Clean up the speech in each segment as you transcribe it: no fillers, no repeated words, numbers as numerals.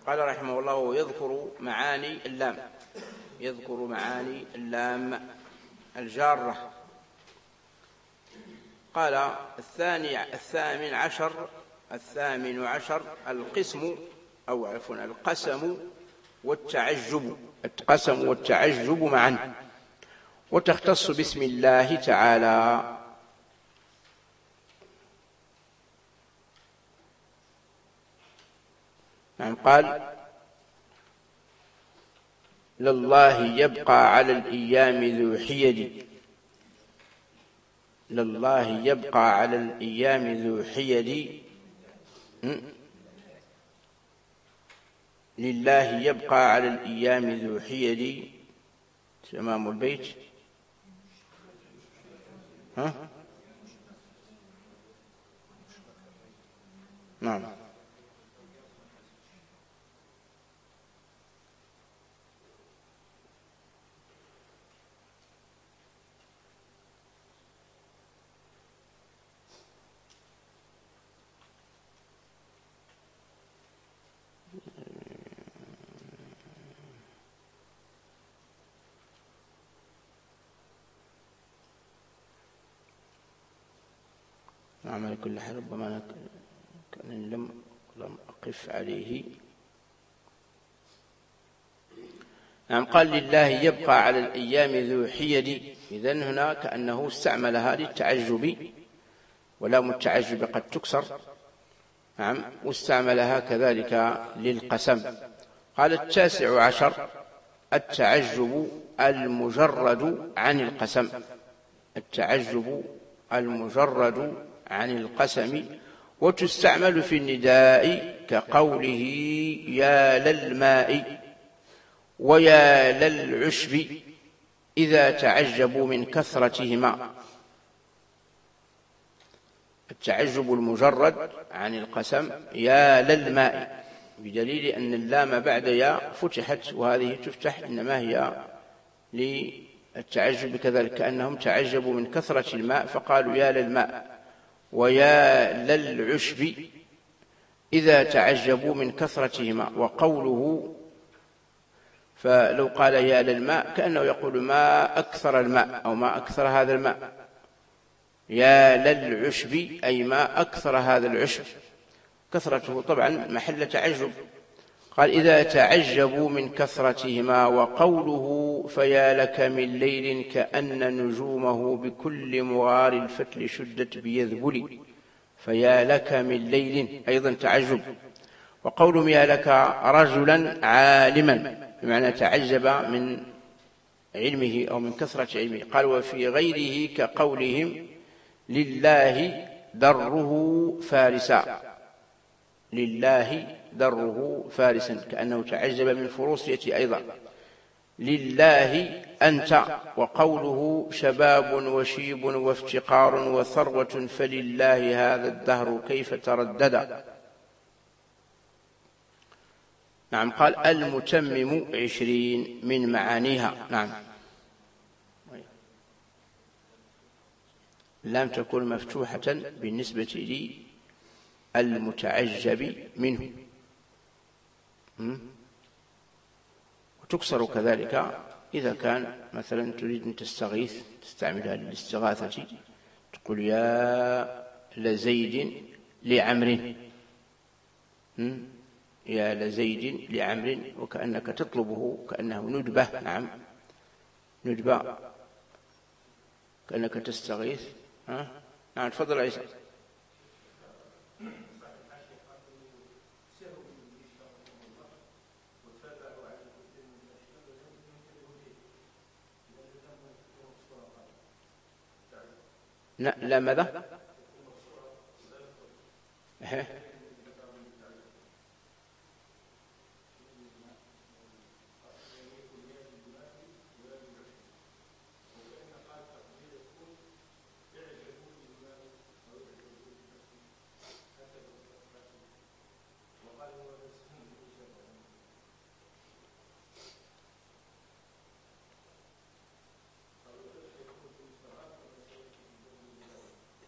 قال رحمه الله: يذكر معاني اللام. يذكر معاني اللام الجارة. قال: الثامن عشر القسم، أو عفوا القسم والتعجب. القسم والتعجب معا، وتختص باسم الله تعالى. نعم. قال: لله يبقى على الأيام ذو حيد. لله يبقى على الأيام ذو حيد. لله يبقى على الأيام ذو حيد. تمام البيت. نعم. على كل حال ربما كأنني لم أقف عليه. نعم. قال: لله يبقى على الأيام ذو حيد. إذن هنا كأنه استعملها للتعجب، ولام التعجب قد تكسر. نعم. واستعملها كذلك للقسم. قال: 19 التعجب المجرد عن القسم. التعجب المجرد عن القسم، وتستعمل في النداء كقوله: يا للماء ويا للعشب إذا تعجبوا من كثرتهما. التعجب المجرد عن القسم: يا للماء، بدليل أن اللام بعد يا فتحت، وهذه تفتح إنما هي للتعجب كذلك، كأنهم تعجبوا من كثرة الماء فقالوا يا للماء. ويا للعشب إذا تعجبوا من كثرتهما. وقوله، فلو قال يا للماء كأنه يقول ما أكثر الماء، أو ما أكثر هذا الماء. يا للعشب أي ما أكثر هذا العشب، كثرته طبعا محل تعجب. قال: إذا تعجبوا من كثرتهما. وقوله: فيا لك من ليل كأن نجومه بكل مغار الفتل شدت بيذبل. فيا لك من ليل أيضا تعجب. وقولهم: يا لك رجلا عالما، بمعنى تعجب من علمه أو من كثرة علمه. قال: وفي غيره كقولهم: لله دره فارسا. لله دره فارسا، كأنه تعجب من فروسية أيضا. لله أنت. وقوله: شباب وشيب وافتقار وثروة فلله هذا الدهر كيف تردد. نعم. قال: المتمم 20 من معانيها. نعم. لم تكن مفتوحة بالنسبة للمتعجب منه، وتكسر كذلك إذا كان مثلا تريد أن تستغيث، تستعملها للاستغاثة، تقول: يا لزيد لعمر. يا لزيد لعمر، وكأنك تطلبه، كأنه ندبة. نعم، ندبة، كأنك تستغيث. نعم. تفضل عيسى. لا ماذا؟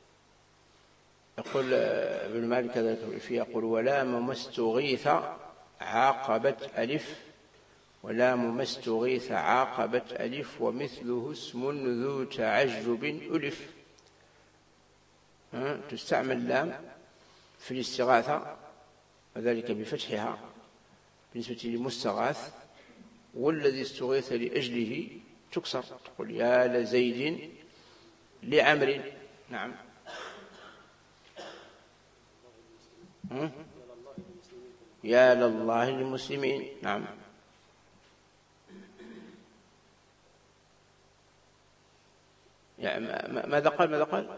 يقول ابن مالك كذلك فيه، يقول: ولا ما استغيث عاقبت ألف، ولام ما استغيث عاقبت ألف، ومثله اسم ذو تعجب ألف. تستعمل لام في الاستغاثة، وذلك بفتحها بالنسبة للمستغاث، والذي استغيث لأجله تكسر، تقول يا لزيد لعمر. نعم. يا لله للمسلمين. نعم. يعني ماذا قال؟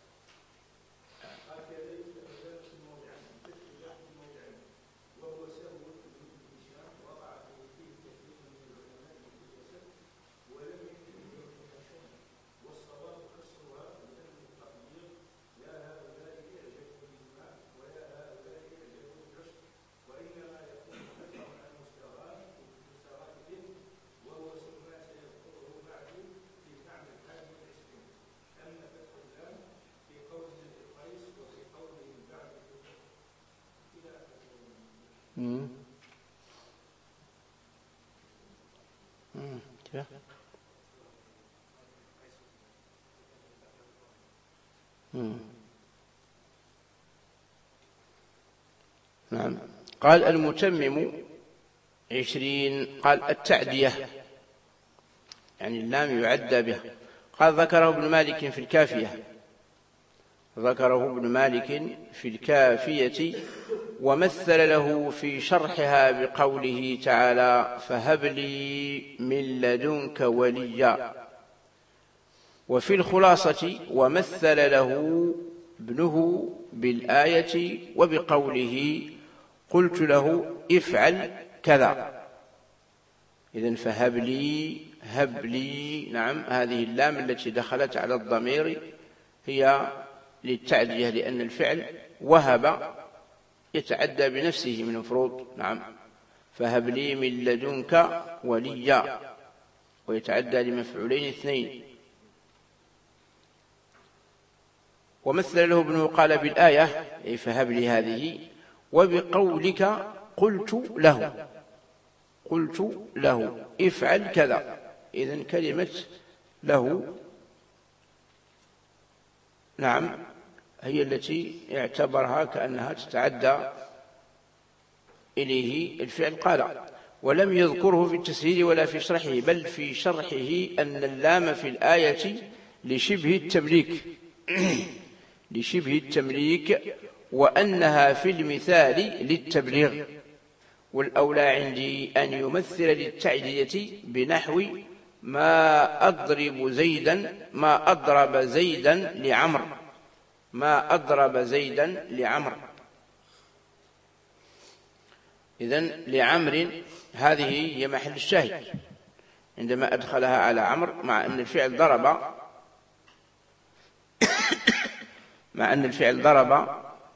نعم. قال المتمم 20. قال التعدية يعني اللام يعدى بها. قال ذكره ابن مالك في الكافية، ومثل له في شرحها بقوله تعالى فهب لي من لدنك وليا. وفي الخلاصة ومثل له ابنه بالآية وبقوله قلت له افعل كذا. إذن فهب لي، هب لي. نعم. هذه اللام التي دخلت على الضمير هي للتعدية، لأن الفعل وهب يتعدى بنفسه من المفروض. نعم. فهب لي من لدنك وليا، ويتعدى لمفعولين اثنين. ومثل له ابنه قال بالآية أي فهب لي هذه، وبقولك قلت له افعل كذا. إذن كلمة له نعم هي التي اعتبرها كأنها تتعدى إليه الفعل. قال ولم يذكره في التسهيل ولا في شرحه، بل في شرحه أن اللام في الآية لشبه التمليك وأنها في المثال للتبليغ. والأولى عندي أن يمثل للتعدية بنحو ما أضرب زيدا لعمر. إذن لعمر هذه هي محل الشاهد عندما أدخلها على عمر، مع أن الفعل ضرب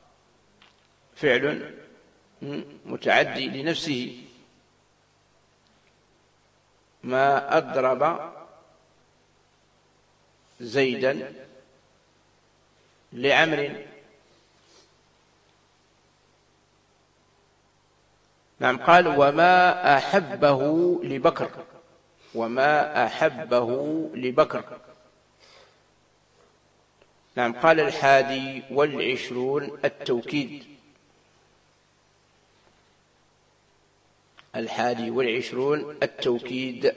فعل متعدي لنفسه. ما أضرب زيدا لعمر. نعم. قال وما أحبه لبكر. نعم. قال 21 التوكيد. 21 التوكيد.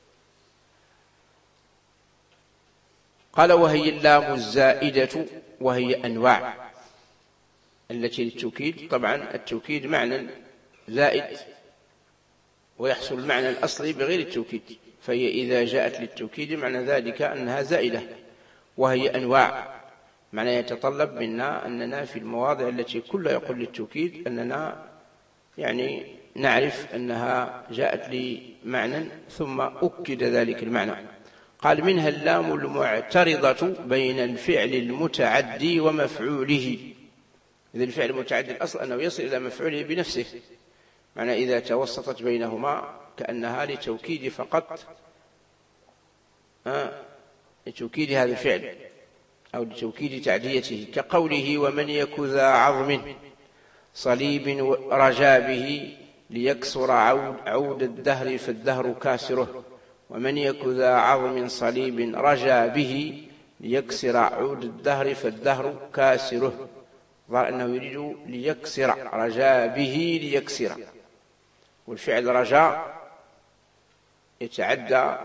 قال وهي اللام الزائدة، وهي أنواع التي للتوكيد. طبعا التوكيد معنى زائد، ويحصل المعنى الأصلي بغير التوكيد، فهي إذا جاءت للتوكيد معنى ذلك أنها زائدة. وهي أنواع معنى يتطلب منا أننا في المواضع التي كلها يقول للتوكيد أننا يعني نعرف أنها جاءت لمعنى ثم أكد ذلك المعنى. قال منها اللام المعترضة بين الفعل المتعدي ومفعوله. إذا الفعل المتعدي الأصل أنه يصل إلى مفعوله بنفسه، معنى إذا توسطت بينهما كأنها لتوكيد فقط، لتوكيد هذا الفعل أو لتوكيد تعديته، كقوله ومن يك ذا عظم صليب رجا به ليكسر عود الدهر فالدهر كاسره، ومن يك ذا عظم صليب رجا به ليكسر عود الدهر فالدهر كاسره. ظهر أنه يريد ليكسر، رجا به ليكسر، والفعل رجاء يتعدى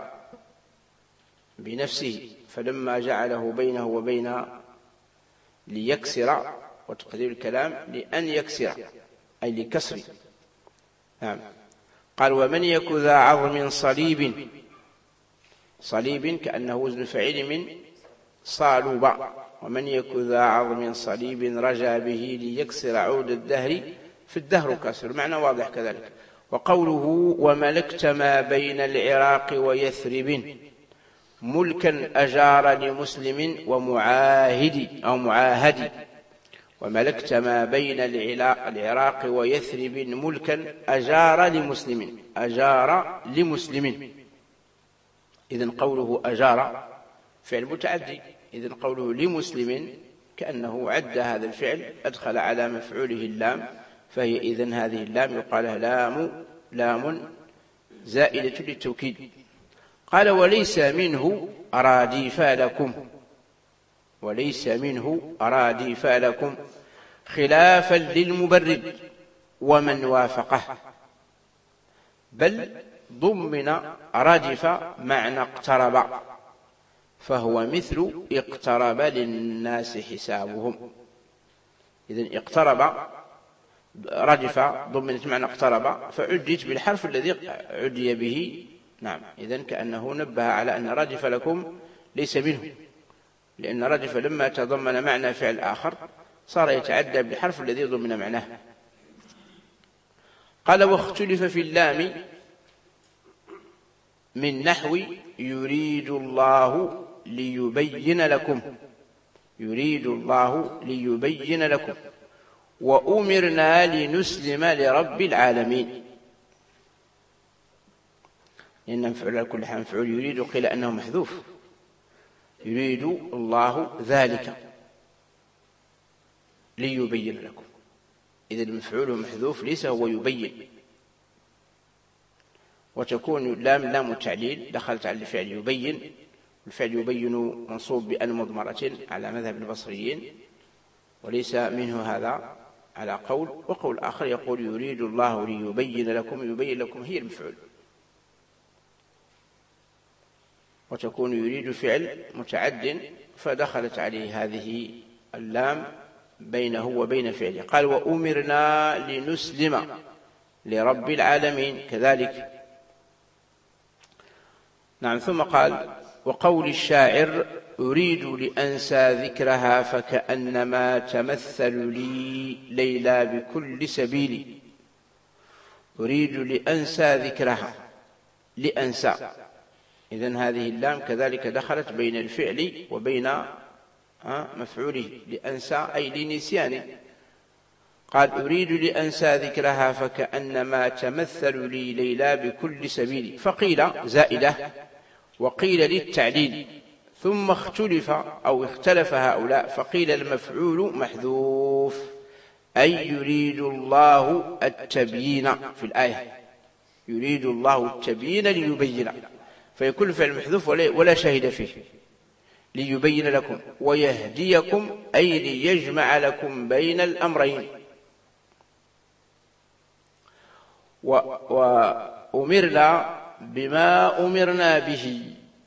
بنفسه، فلما جعله بينه وبين ليكسر، وتقدير الكلام لأن يكسر أي لكسر. نعم. قال ومن يك ذا عظم صليب، صليب كأنه وزن فعيل من صالوب، ومن يك ذا عظم صليب رجا به ليكسر عود الدهر في الدهر كسر، معنى واضح كذلك. وقوله وملكت ما بين العراق ويثرب ملكا أجار لمسلم ومعاهد أو معاهد، وملكت ما بين العراق ويثرب ملكا أجار لمسلم، أجار لمسلم. إذن قوله أجار فعل متعدي، إذن قوله لمسلم كأنه عد هذا الفعل أدخل على مفعوله اللام، فهي إذن هذه اللام يقال لام زائدة للتوكيد. قال وليس منه أراديف لكم، وليس منه أراديف لكم خلافا للمبرد ومن وافقه، بل ضمن أرادف معنى اقترب، فهو مثل اقترب للناس حسابهم. إذن اقترب ردف ضمنت معنى اقترب، فعدت بالحرف الذي عدي به. نعم. إذن كأنه نبه على أن ردف لكم ليس منه، لأن ردف لما تضمن معنى فعل آخر صار يتعدى بالحرف الذي ضمن معناه. قال واختلف في اللام من نحو يريد الله ليبين لكم، يريد الله ليبين لكم، وأمرنا لنسلم لرب العالمين. لأن مفعول على كل حال مفعول يريد، قيل أنه محذوف، يريد الله ذلك ليبين لكم، إذا المفعول محذوف ليس هو يبين. وتكون لام التعليل دخلت على الفعل يبين، الفعل يبين منصوب بأن مضمرة على مذهب البصريين، وليس منه هذا على قول. وقول آخر يقول يريد الله ليبين لكم، يبين لكم هي المفعول. وتكون يريد فعل متعد فدخلت عليه هذه اللام بينه وبين فعله. قال وأمرنا لنسلم لرب العالمين كذلك. نعم. ثم قال وقول الشاعر أريد لأنسى ذكرها فكأنما تمثل لي ليلى بكل سبيل، أريد لأنسى ذكرها، لأنسى. إذن هذه اللام كذلك دخلت بين الفعل وبين مفعوله، لأنسى أي لنسيانه. قال أريد لأنسى ذكرها فكأنما تمثل لي ليلى بكل سبيل، فقيل زائدة وقيل للتعليل، ثم اختلف أو اختلف هؤلاء فقيل المفعول محذوف، أي يريد الله التبيين في الآية، يريد الله التبيين ليبين، فيكون فعل محذوف ولا شاهد فيه، ليبين لكم ويهديكم أي ليجمع لكم بين الأمرين. وأمرنا بما أمرنا به،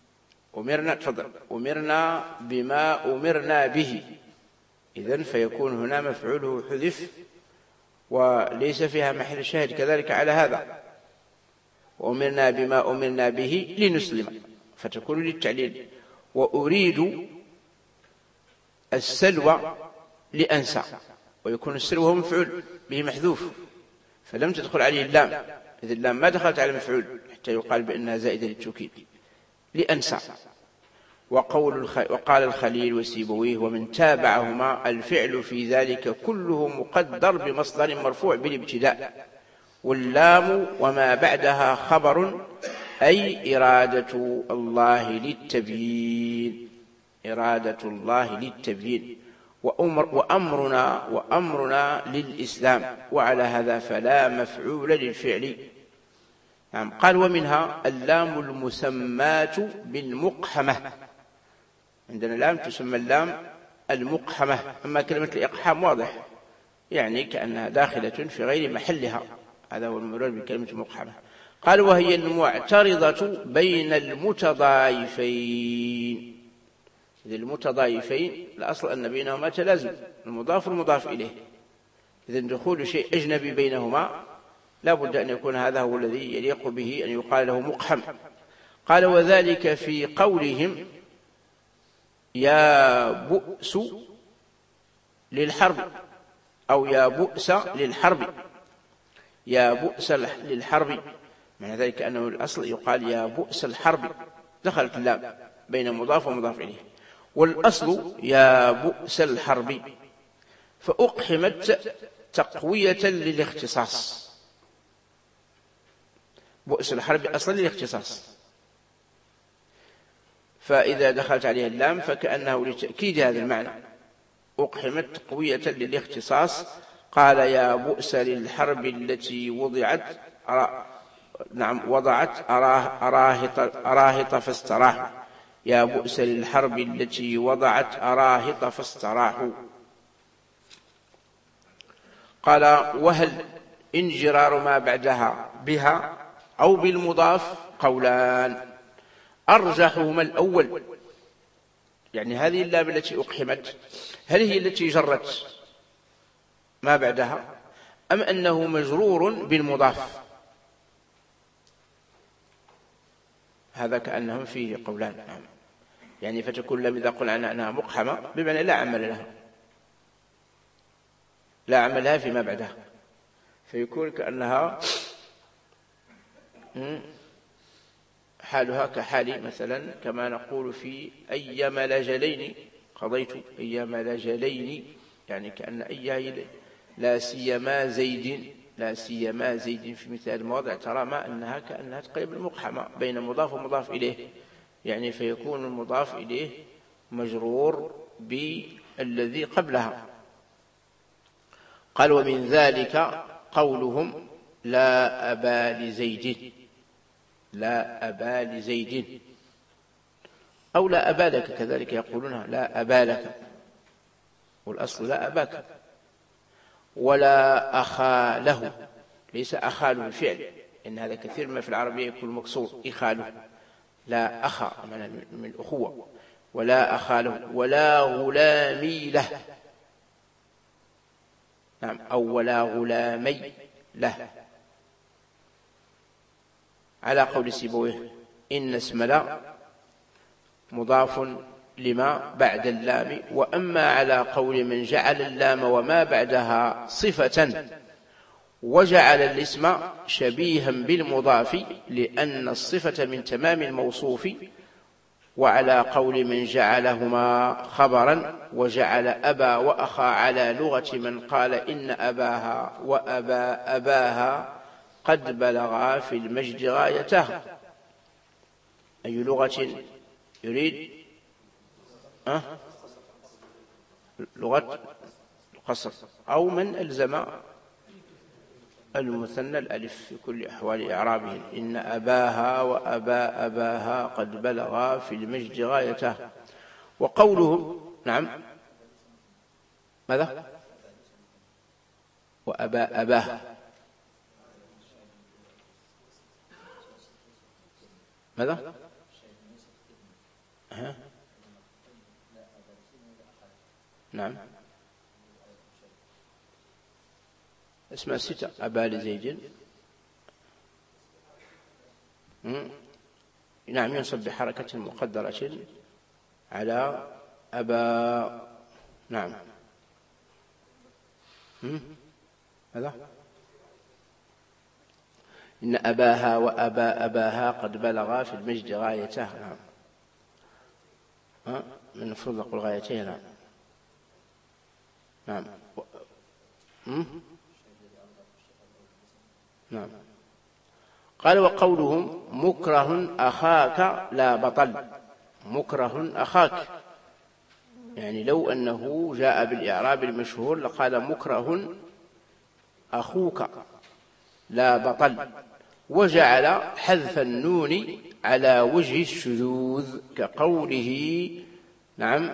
أمرنا بما أمرنا به، إذن فيكون هنا مفعوله حذف وليس فيها محل شاهد كذلك على هذا. وأمرنا بما أمرنا به لنسلم، فتكون للتعليل. وأريد السلوى لأنسى، ويكون السلوى هو مفعول به محذوف فلم تدخل عليه اللام، إذ اللام ما دخلت على المفعول حتى يقال بأنها زائدة للتوكيد، لأنسى. وقال الخليل وسيبويه ومن تابعهما الفعل في ذلك كله مقدر بمصدر مرفوع بالابتداء، واللام وما بعدها خبر أي إرادة الله للتبيين، إرادة الله للتبيين. وأمرنا للإسلام، وعلى هذا فلا مفعول للفعل. نعم. قال ومنها اللام المسماة بالمقحمة، عندنا لام تسمى اللام المقحمة، أما كلمة الإقحام واضح يعني كأنها داخلة في غير محلها، هذا هو المراد بكلمة المقحمة. قال وهي المعترضة بين المتضايفين. إذا المتضايفين الأصل أن بينهما تلازم، المضاف والمضاف إليه، إذا دخول شيء أجنبي بينهما لا بد أن يكون هذا هو الذي يليق به أن يقال له مقحم. قال وذلك في قولهم يا بؤس للحرب، أو يا بؤس للحرب، يا بؤس للحرب، معنى ذلك أنه الأصل يقال يا بؤس الحرب، دخلت اللام بين مضاف ومضاف إليه، والأصل يا بؤس الحرب، فأقحمت تقوية للاختصاص. بؤس الحرب أصلا للاختصاص، فإذا دخلت عليه اللام فكأنه لتأكيد هذا المعنى، أقحمت تقوية للاختصاص. قال يا بؤس للحرب التي وضعت أراهط فاستراحوا، يا بؤس للحرب التي وضعت أراهط فاستراحوا. قال وهل انجرار ما بعدها بها أو بالمضاف قولان، أرجحهما الأول، يعني هذه اللام التي أقحمت هل هي التي جرت ما بعدها أم أنه مجرور بالمضاف؟ هذا كأنهم فيه قولان. يعني فتكون لم إذا قلنا عنها أنها مقحمة بمعنى لا عمل لها، لا عمل لها فيما بعدها، فيكون كأنها حالها كحال مثلا كما نقول في أيما لجلين قضيت، أيما لجلين يعني كأن أيها لا سيما زيد، لا سيما زيد في مثل المواضع ترى ما أنها كأنها تقريبا المقحمة بين مضاف ومضاف إليه، يعني فيكون المضاف إليه مجرور بالذي قبلها. قال ومن ذلك قولهم لا أبا لزيد، لا أبا لزيد، أو لا أبا لك، كذلك يقولون لا أبا لك، والأصل لا أباك. ولا أخا له، ليس أخا له الفعل، إن هذا كثير ما في العربية يكون مكسور إخاله، لا أخا من الأخوة، ولا أخا له، ولا غلامي له، نعم، أو ولا غلامي له، على قول سيبويه إن اسم لا مضاف لما بعد اللام. وأما على قول من جعل اللام وما بعدها صفة وجعل الاسم شبيها بالمضاف لأن الصفة من تمام الموصوف، وعلى قول من جعلهما خبرا وجعل أبا وأخا على لغة من قال إن أباها وأبا أباها قد بلغا في المجد غايته. أي لغة يريد؟ لغة القصر، أو من ألزم المثنى الألف في كل أحوال إعرابه، إن أباها وأبا أباها قد بلغا في المجد غايته. وقوله نعم ماذا؟ وأبا أباه ماذا؟ نعم اسمها ستة، أبا لزيد نعم ينصب بحركة مقدرة على أبا، نعم هذا إن أباها وأبا أباها قد بلغا في المجد غايته، نعم من المفروض نقول غايته، نعم نعم نعم. قال وقولهم مكره أخاك لا بطل، مكره أخاك يعني لو أنه جاء بالإعراب المشهور لقال مكره أخوك لا بطل، وجعل حذف النون على وجه الشذوذ كقوله نعم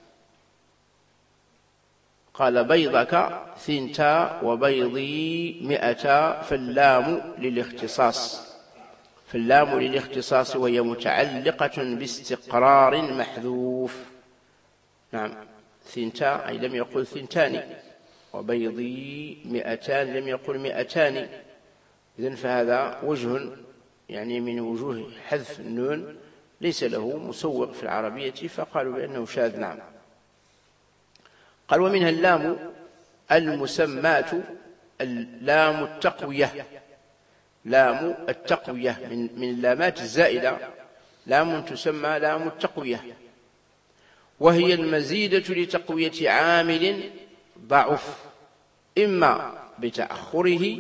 قال بيضك ثنتا وبيضي 100، فاللام للاختصاص وهي متعلقة باستقرار محذوف. نعم ثنتا أي لم يقل ثنتان، وبيضي 200 لم يقل 200. إذن فهذا وجه يعني من وجوه حذف النون ليس له مسوق في العربية، فقالوا بأنه شاذ. نعم. قال ومنها اللام المسمات اللام التقوية، لام التقوية من اللامات الزائدة، لام تسمى لام التقوية، وهي المزيدة لتقوية عامل ضعف إما بتأخره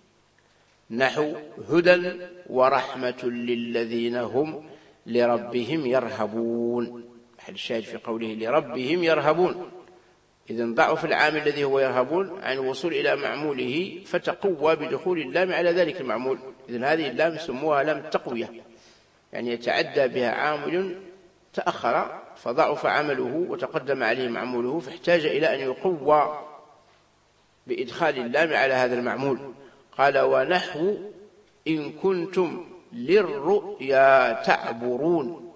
نحو هدى ورحمة للذين هم لربهم يرهبون، محل الشاهد في قوله لربهم يرهبون. إذن ضعف العامل الذي هو يرهبون عن الوصول إلى معموله فتقوى بدخول اللام على ذلك المعمول. إذن هذه اللام سموها لام التقوية، يعني يتعدى بها عامل تأخر فضعف عمله وتقدم عليه معموله، فاحتاج إلى أن يقوى بإدخال اللام على هذا المعمول. قال ونحو إن كنتم للرؤيا تعبرون،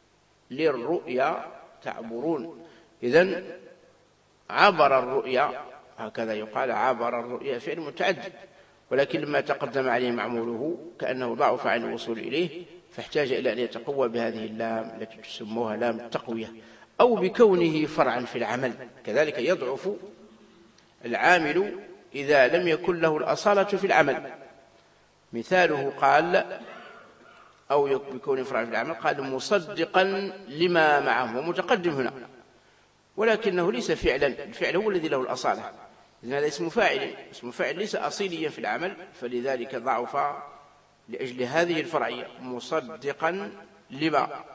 للرؤيا تعبرون. إذن عبر الرؤيا، هكذا يقال عبر الرؤيا فعل متعدد، ولكن لما تقدم عليه معموله كأنه ضعف عن الوصول إليه فاحتاج إلى أن يتقوى بهذه اللام التي تسموها لام التقوية، أو بكونه فرعا في العمل، كذلك يضعف العامل إذا لم يكن له الأصالة في العمل. مثاله قال أو بكونه فرعا في العمل، قال مصدقا لما معه، ومتقدم هنا ولكنه ليس فعلا، الفعل هو الذي له الأصالة، إذن هذا اسم فاعل، اسم فاعل ليس أصيليا في العمل، فلذلك ضعف لأجل هذه الفرعية مصدقا لما.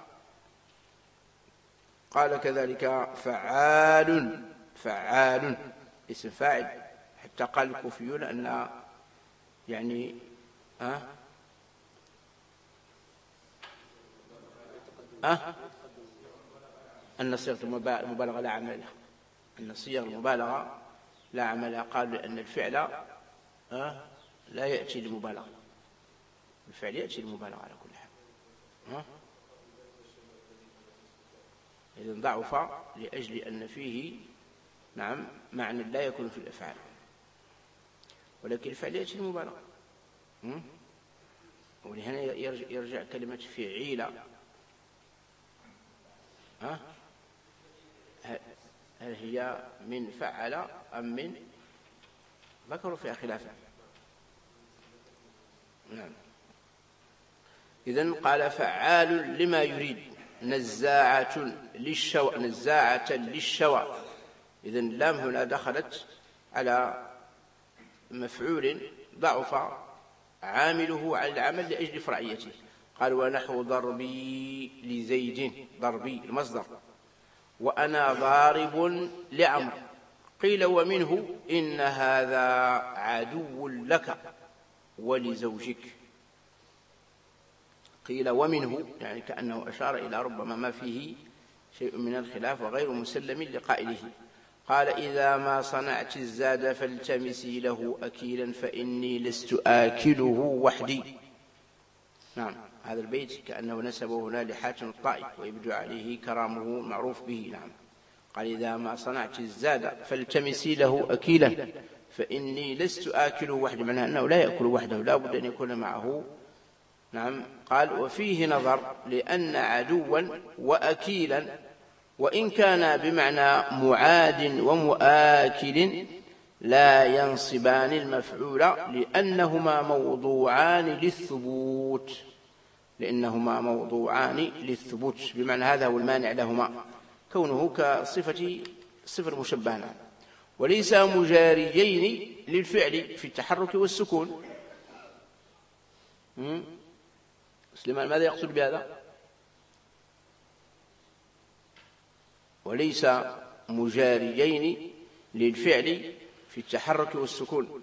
قال كذلك فعال، فعال اسم فاعل، حتى قال الكوفيون أن يعني أن صيغة المبالغة لا عمل لها، أن صيغ المبالغة لا عمل لها. قال لأن الفعل لا يأتي للمبالغة، الفعل يأتي للمبالغة على كل حال. إذن ضعف لأجل أن فيه نعم معنى لا يكون في الأفعال، ولكن الفعل يأتي للمبالغة. ولهنا يرجع كلمة فعيلة، هل هي من فعل أم من؟ ذكروا فيها خلافا. نعم. إذن قال فعال لما يريد نزاعة للشوى، نزاعة للشوى. إذن اللام هنا دخلت على مفعول ضعف عامله على العمل لأجل فرعيته. قال ونحو ضربي لزيد، ضربي المصدر، وأنا ضارب لعمر. قيل ومنه إن هذا عدو لك ولزوجك. قيل ومنه يعني كأنه أشار إلى ربما ما فيه شيء من الخلاف وغير مسلم لقائله. قال إذا ما صنعت الزاد فالتمسي له أكيلا فإني لست آكله وحدي. نعم هذا البيت كأنه نسبه هنا لحاتم الطائي ويبدو عليه كرامه معروف به. نعم قال إذا ما صنعت الزاد فالتمسي له أكيلا فإني لست آكله وحدي، معناه أنه لا يأكل وحده، لا بد أن يكون معه. نعم قال وفيه نظر، لأن عدوا وأكيلا وإن كان بمعنى معاد ومؤاكل لا ينصبان المفعول لأنهما موضوعان للثبوت، بمعنى هذا هو المانع لهما، كونه كصفة المشبهة، وليس مجاريين للفعل في التحرك والسكون. سليمان ماذا يقصد بهذا؟ وليس مجاريين للفعل في التحرك والسكون.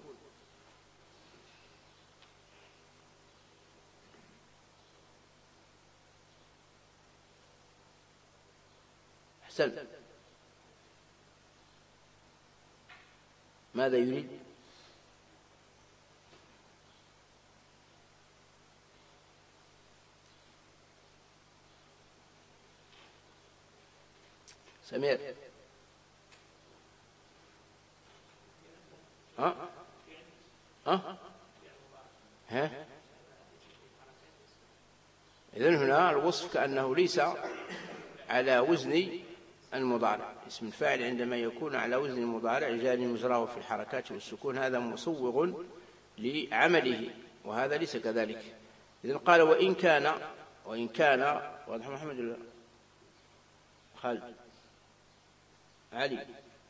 أحسن. ماذا يريد؟ سمير. ها إذن هنا الوصف كأنه ليس على وزن المضارع. اسم الفاعل عندما يكون على وزن المضارع جاري مجراه في الحركات والسكون هذا مسوغ لعمله، وهذا ليس كذلك. إذن قال وإن كان واضح محمد الله خالد علي.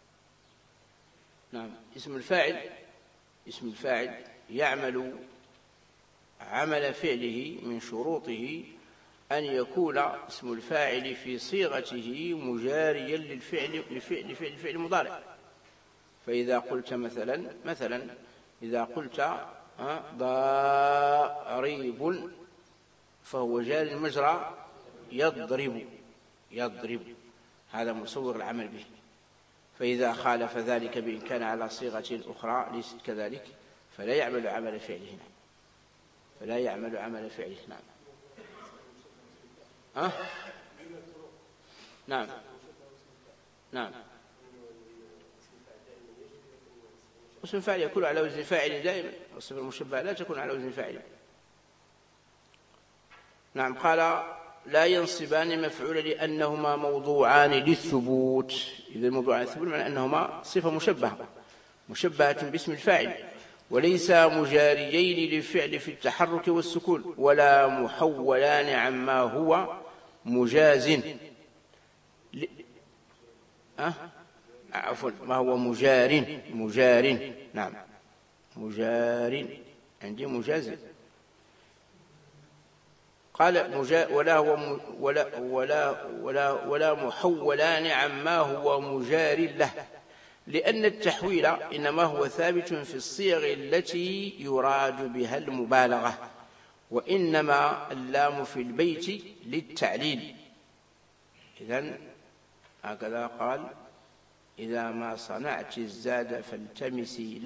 نعم. اسم الفاعل يعمل عمل فعله من شروطه أن يكون اسم الفاعل في صيغته مجاريا للفعل مضارع. فإذا قلت مثلا إذا قلت ضارب فهو جاري المجرى يضرب، هذا مسوغ العمل به. فإذا خالف ذلك بإن كان على صيغة أخرى ليست كذلك فلا يعمل عمل فعله. نعم. اسم الفاعل يكون على وزن فاعل دائما، والصفة المشبهة لا تكون على وزن فاعل. نعم. قال لا ينصبان مفعولا لأنهما موضوعان للثبوت. إذا موضوعان للثبوت معنى أنهما صفة مشبهة باسم الفاعل، وليس مجاريين للفعل في التحرك والسكون، ولا محولان عما هو مجاز عفوا ما هو مجار. نعم. مجار عندي مجاز. قال ولا محولان عما هو مجار له، لأن التحويل إنما هو ثابت في الصيغ التي يراد بها المبالغة، وإنما اللام في البيت للتعليل. إذن هكذا قال إذا ما صنعت الزاد فالتمسي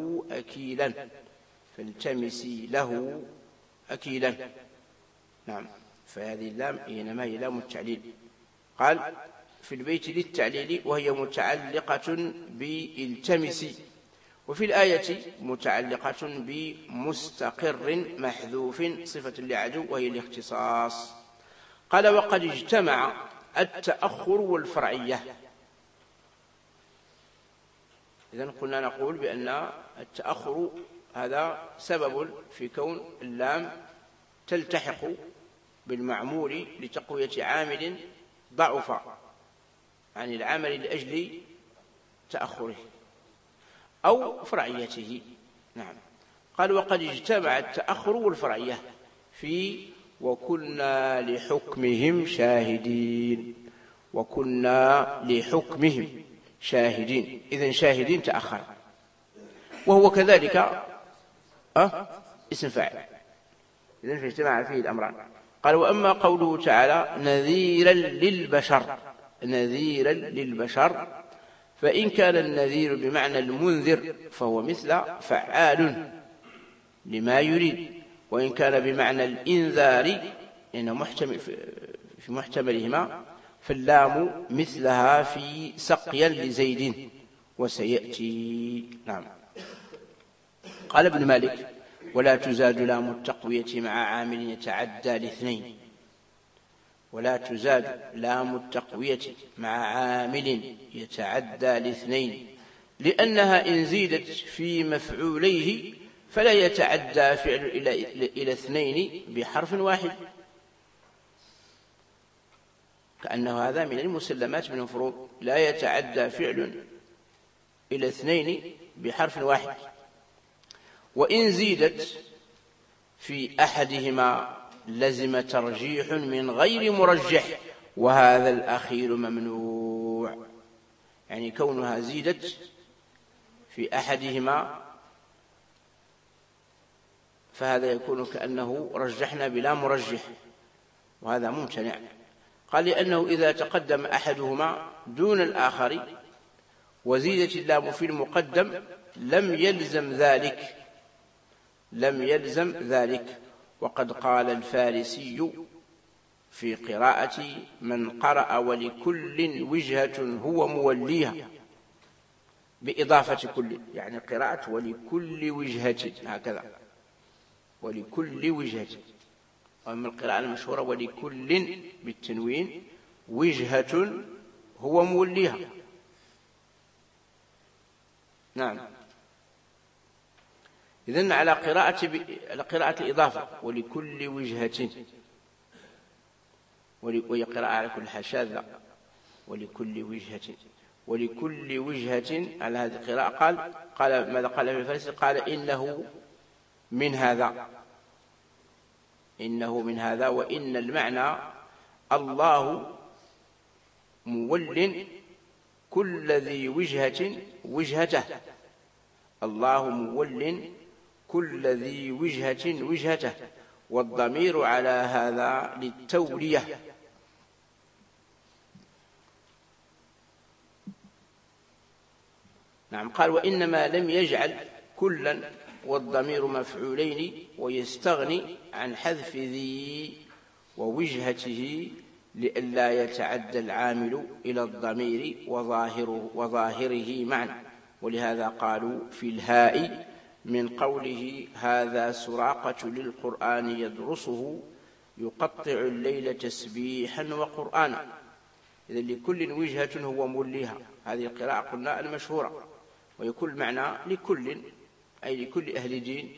له أكيلا. نعم. فهذه اللام إنما هي لام التعليل. قال في البيت للتعليل وهي متعلقة بالتمس، وفي الآية متعلقة بمستقر محذوف صفة لعدو وهي الاختصاص. قال وقد اجتمع التأخر والفرعية. إذن قلنا نقول بأن التأخر هذا سبب في كون اللام تلتحق بالمعمول لتقوية عامل ضعف عن العمل لأجل تأخره أو فرعيته. نعم. قال وقد اجتمع التأخر والفرعية في وكنا لحكمهم شاهدين. إذن شاهدين تأخر، وهو كذلك اسم فاعل. إذن فاجتمع فيه الأمران. قال وأما قوله تعالى نذيرا للبشر فإن كان النذير بمعنى المنذر فهو مثل فعال لما يريد، وإن كان بمعنى الإنذار إن محتمل في محتملهما فاللام مثلها في سقيا لزيد وسيأتي. نعم. قال ابن مالك ولا تزاد لام التقوية مع عامل يتعدى لاثنين. ولا تزاد لام التقوية مع عامل يتعدى لاثنين، لأنها إن زيدت في مفعوليه فلا يتعدى فعل إلى اثنين بحرف واحد، كأنه هذا من المسلمات من الفروض، لا يتعدى فعل إلى اثنين بحرف واحد. وإن زيدت في أحدهما لزم ترجيح من غير مرجح، وهذا الأخير ممنوع. يعني كونها زيدت في أحدهما فهذا يكون كأنه رجحنا بلا مرجح، وهذا ممتنع. قال لأنه إذا تقدم أحدهما دون الآخر وزيدت اللام في المقدم لم يلزم ذلك. وقد قال الفارسي في قراءة من قرأ ولكل وجهة هو موليها بإضافة كل، يعني قراءة ولكل وجهة هكذا، ولكل وجهة. ومن القراءة المشهورة ولكل بالتنوين وجهة هو موليها. نعم. إذن على قراءة الإضافة ولكل وجهة، وهي قراءة على كل حال شاذة، ولكل وجهة على هذه القراءة. قال ماذا قال في الفارسي؟ قال إنه من هذا، وإن المعنى الله مول كل ذي وجهة وجهته، الله مول كل ذي وجهة وجهته، والضمير على هذا للتولية. نعم. قال وإنما لم يجعل كلا والضمير مفعولين ويستغني عن حذف ذي ووجهته لئلا يتعدى العامل إلى الضمير وظاهره معا. ولهذا قالوا في الهاء من قوله هذا سراقة للقرآن يدرسه يقطع الليل تسبيحا وقرآنا. إذن لكل وجهة هو موليها، هذه القراءة قلنا المشهورة، ويكون معنى لكل أي لكل أهل دين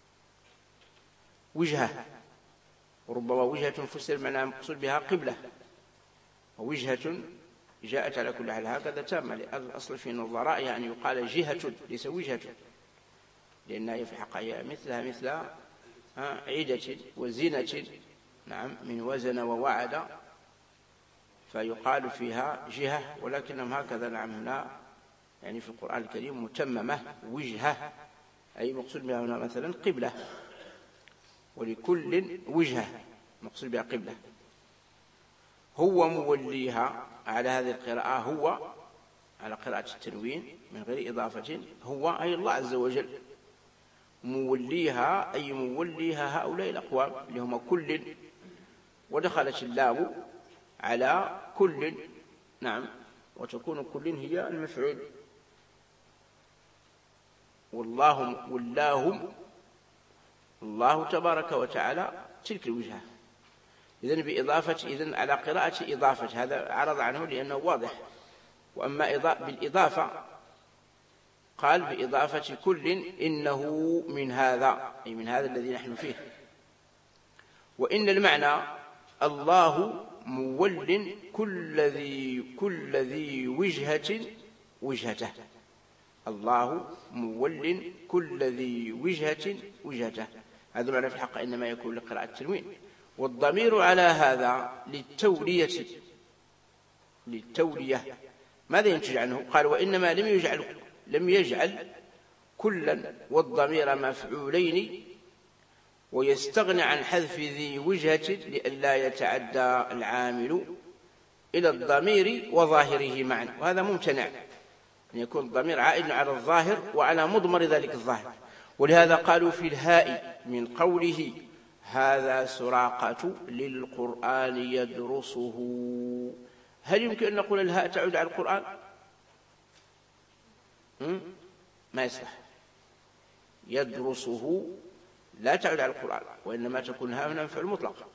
وجهة، وربما وجهة فسر معنى مقصود بها قبلة، ووجهة جاءت على كل حال هكذا تامة، الأصل في النظراء يعني يقال جهة ليس وجهة، لأنها في الحقيقة مثلها مثل عيدة وزينة. نعم. من وزن ووعد فيقال فيها جهة، ولكنهم هكذا. نعم. هنا يعني في القرآن الكريم متممة وجهة، أي مقصود بها هنا مثلا قبلة، ولكل وجهة مقصود بها قبلة. هو موليها على هذه القراءة، هو على قراءة التنوين من غير إضافة، هو أي الله عز وجل، موليها أي موليها هؤلاء الأقوام اللي هم كل، ودخلت اللام على كل. نعم. وتكون كل هي المفعول، والله الله تبارك وتعالى تلك الوجهة. إذن بإضافة، إذن على قراءة إضافة، هذا عرض عنه لأنه واضح. وأما بالإضافة قال بإضافة كل إنه من هذا، أي من هذا الذي نحن فيه. وإن المعنى الله مول كل ذي وجهة وجهته، الله مول كل ذي وجهة وجهته، هذا معنى في الحق إنما يكون لقراءة التنوين. والضمير على هذا للتولية. ماذا ينتج عنه؟ قال وإنما لم يجعل كلا والضمير مفعولين ويستغني عن حذف ذي وجهة لئلا يتعدى العامل إلى الضمير وظاهره معا، وهذا ممتنع أن يكون الضمير عائد على الظاهر وعلى مضمر ذلك الظاهر. ولهذا قالوا في الهاء من قوله هذا سراقة للقرآن يدرسه. هل يمكن أن نقول الهاء تعود على القرآن؟ ما يصلح. يدرسه لا تعود على القرآن، وإنما تكون هاء هنا مفعول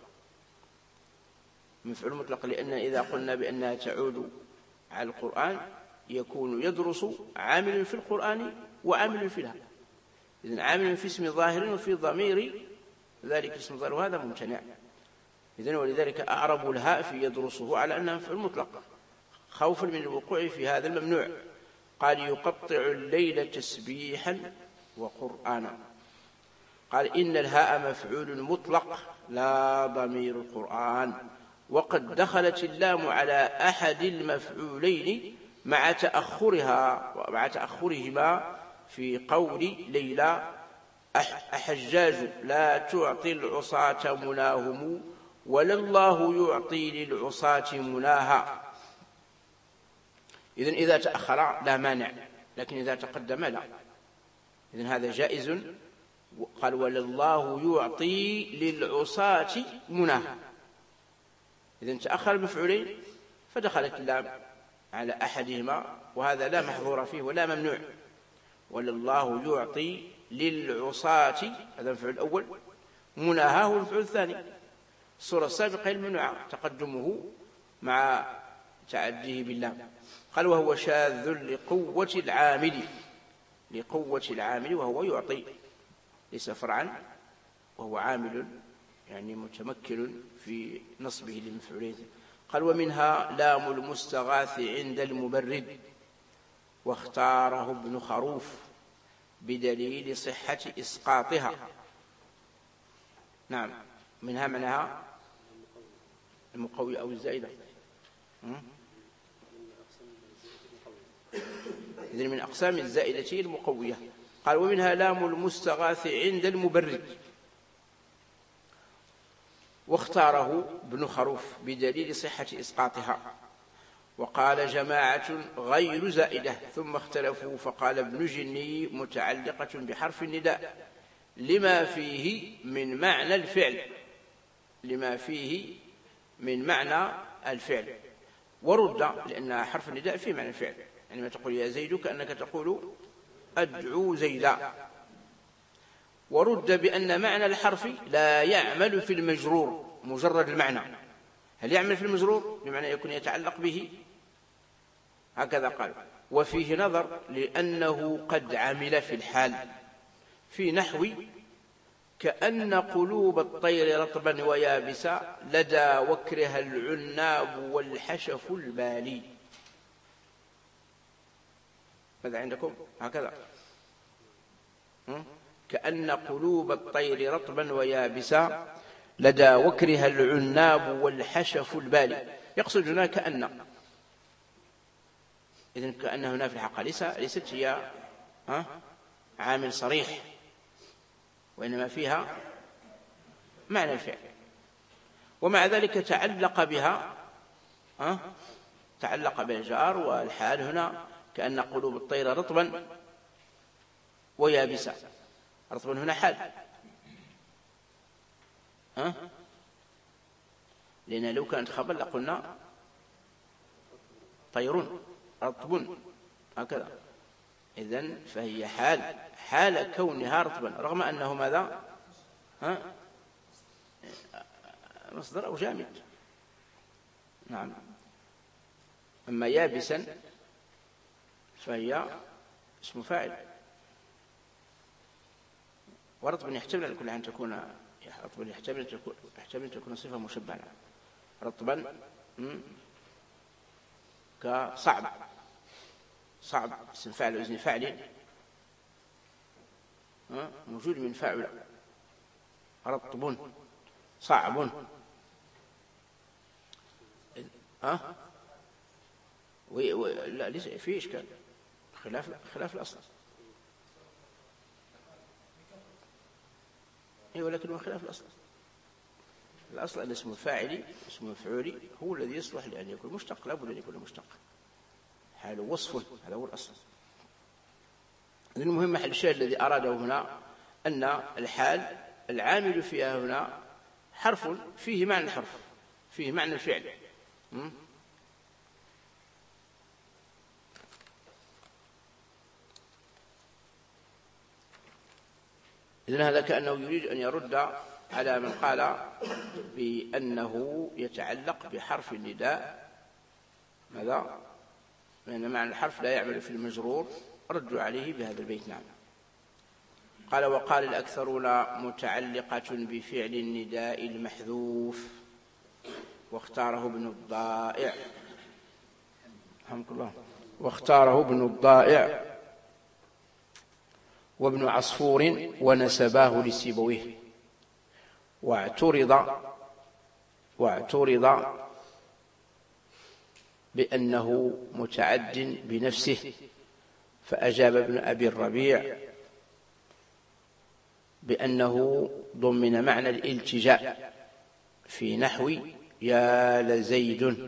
مطلق، لأن إذا قلنا بأنها تعود على القرآن يكون يدرس عامل في القرآن وعامل في الهاء، إذن عامل في اسم ظاهر وفي ضمير ذلك اسم ظاهر، وهذا ممتنع. إذن ولذلك أعربوا الهاء في يدرسه على أنها مفعول مطلق خوفا من الوقوع في هذا الممنوع. قال يقطع الليل تسبيحا وقرآنا. قال إن الهاء مفعول مطلق لا ضمير القرآن، وقد دخلت اللام على أحد المفعولين مع تأخرهما في قول ليلى أحجاج لا تعطي العصاة مناهم ولا الله يعطي للعصاة مناها. إذن إذا تأخر لا مانع، لكن إذا تقدم لا. إذن هذا جائز. قال ولا الله يعطي للعصاة مناها. إذن تأخر المفعولين فدخلت اللام على أحدهما، وهذا لا محظور فيه ولا ممنوع. ولا الله يعطي للعصاة، هذا المفعول الأول، مناها هو المفعول الثاني. الصورة السابقة الممنوعة تقدمه مع تعديه باللام. قال وهو شاذ لقوة العامل وهو يعطي، ليس فرعا، وهو عامل يعني متمكن في نصبه للمفعولين. قال ومنها لام المستغاث عند المبرد واختاره ابن خروف بدليل صحة إسقاطها. نعم، منها معناها المقوي أو الزائدة. إذن من أقسام الزائدة المقوية. قال ومنها لام المستغاث عند المبرد واختاره ابن خروف بدليل صحة إسقاطها. وقال جماعة غير زائدة ثم اختلفوا، فقال ابن جني متعلقة بحرف النداء لما فيه من معنى الفعل، ورد لأن حرف النداء فيه معنى الفعل، يعني ما تقول يا زيد كأنك تقول أدعو زيدا. ورد بأن معنى الحرف لا يعمل في المجرور مجرد المعنى. هل يعمل في المجرور بمعنى يكون يتعلق به؟ هكذا قال. وفيه نظر لأنه قد عمل في الحال، في نحو كأن قلوب الطير رطبا ويابسا لدى وكرها العناب والحشف البالي. ماذا عندكم؟ هكذا كأن قلوب الطير رطبا ويابسا لدى وكرها العناب والحشف البالي. يقصد هنا كأن. إذن كأن هنا في الحقيقة ليست هي عامل صريح، وإنما فيها معنى الفعل، ومع ذلك تعلق بها الجار والحال. هنا كأن قلوب الطير رطبا ويابسا، رطبا هنا حال، لأن لو كانت خبر لقلنا طير رطب هكذا. إذن فهي حال كونها رطبا، رغم أنه ماذا؟ مصدر أو جامد. نعم. أما يابسا فهي اسم فاعل. ورطب يحتمل على كل أن تكون رطبا، يحتمل أن تكون صفة مشبهة. رطبا كصعب، اسم فاعل وزن فاعل موجود من فاعل. رطب صعب لا ليس فيه إشكال، خلاف الأصل. ولكنه خلاف الأصل أن اسم الفاعل اسم المفعول هو الذي يصلح لأن يكون مشتق، لا بد أن يكون مشتق، حال وصف، هذا هو الأصل. المهم محل الشاهد الذي أراده هنا أن الحال العامل فيها هنا حرف فيه معنى الحرف، فيه معنى الفعل. إذن هذا كأنه يريد أن يرد على من قال بأنه يتعلق بحرف النداء. ماذا؟ لأن معنى الحرف لا يعمل في المجرور. ردوا عليه بهذا البيت. نعم. قال وقال الأكثرون متعلقة بفعل النداء المحذوف واختاره ابن الضائع رحمه الله، واختاره ابن الضائع وابن عصفور ونسباه لسيبويه. واعترض بأنه متعد بنفسه، فأجاب ابن أبي الربيع بأنه ضمن معنى الالتجاء في نحو يا لزيد،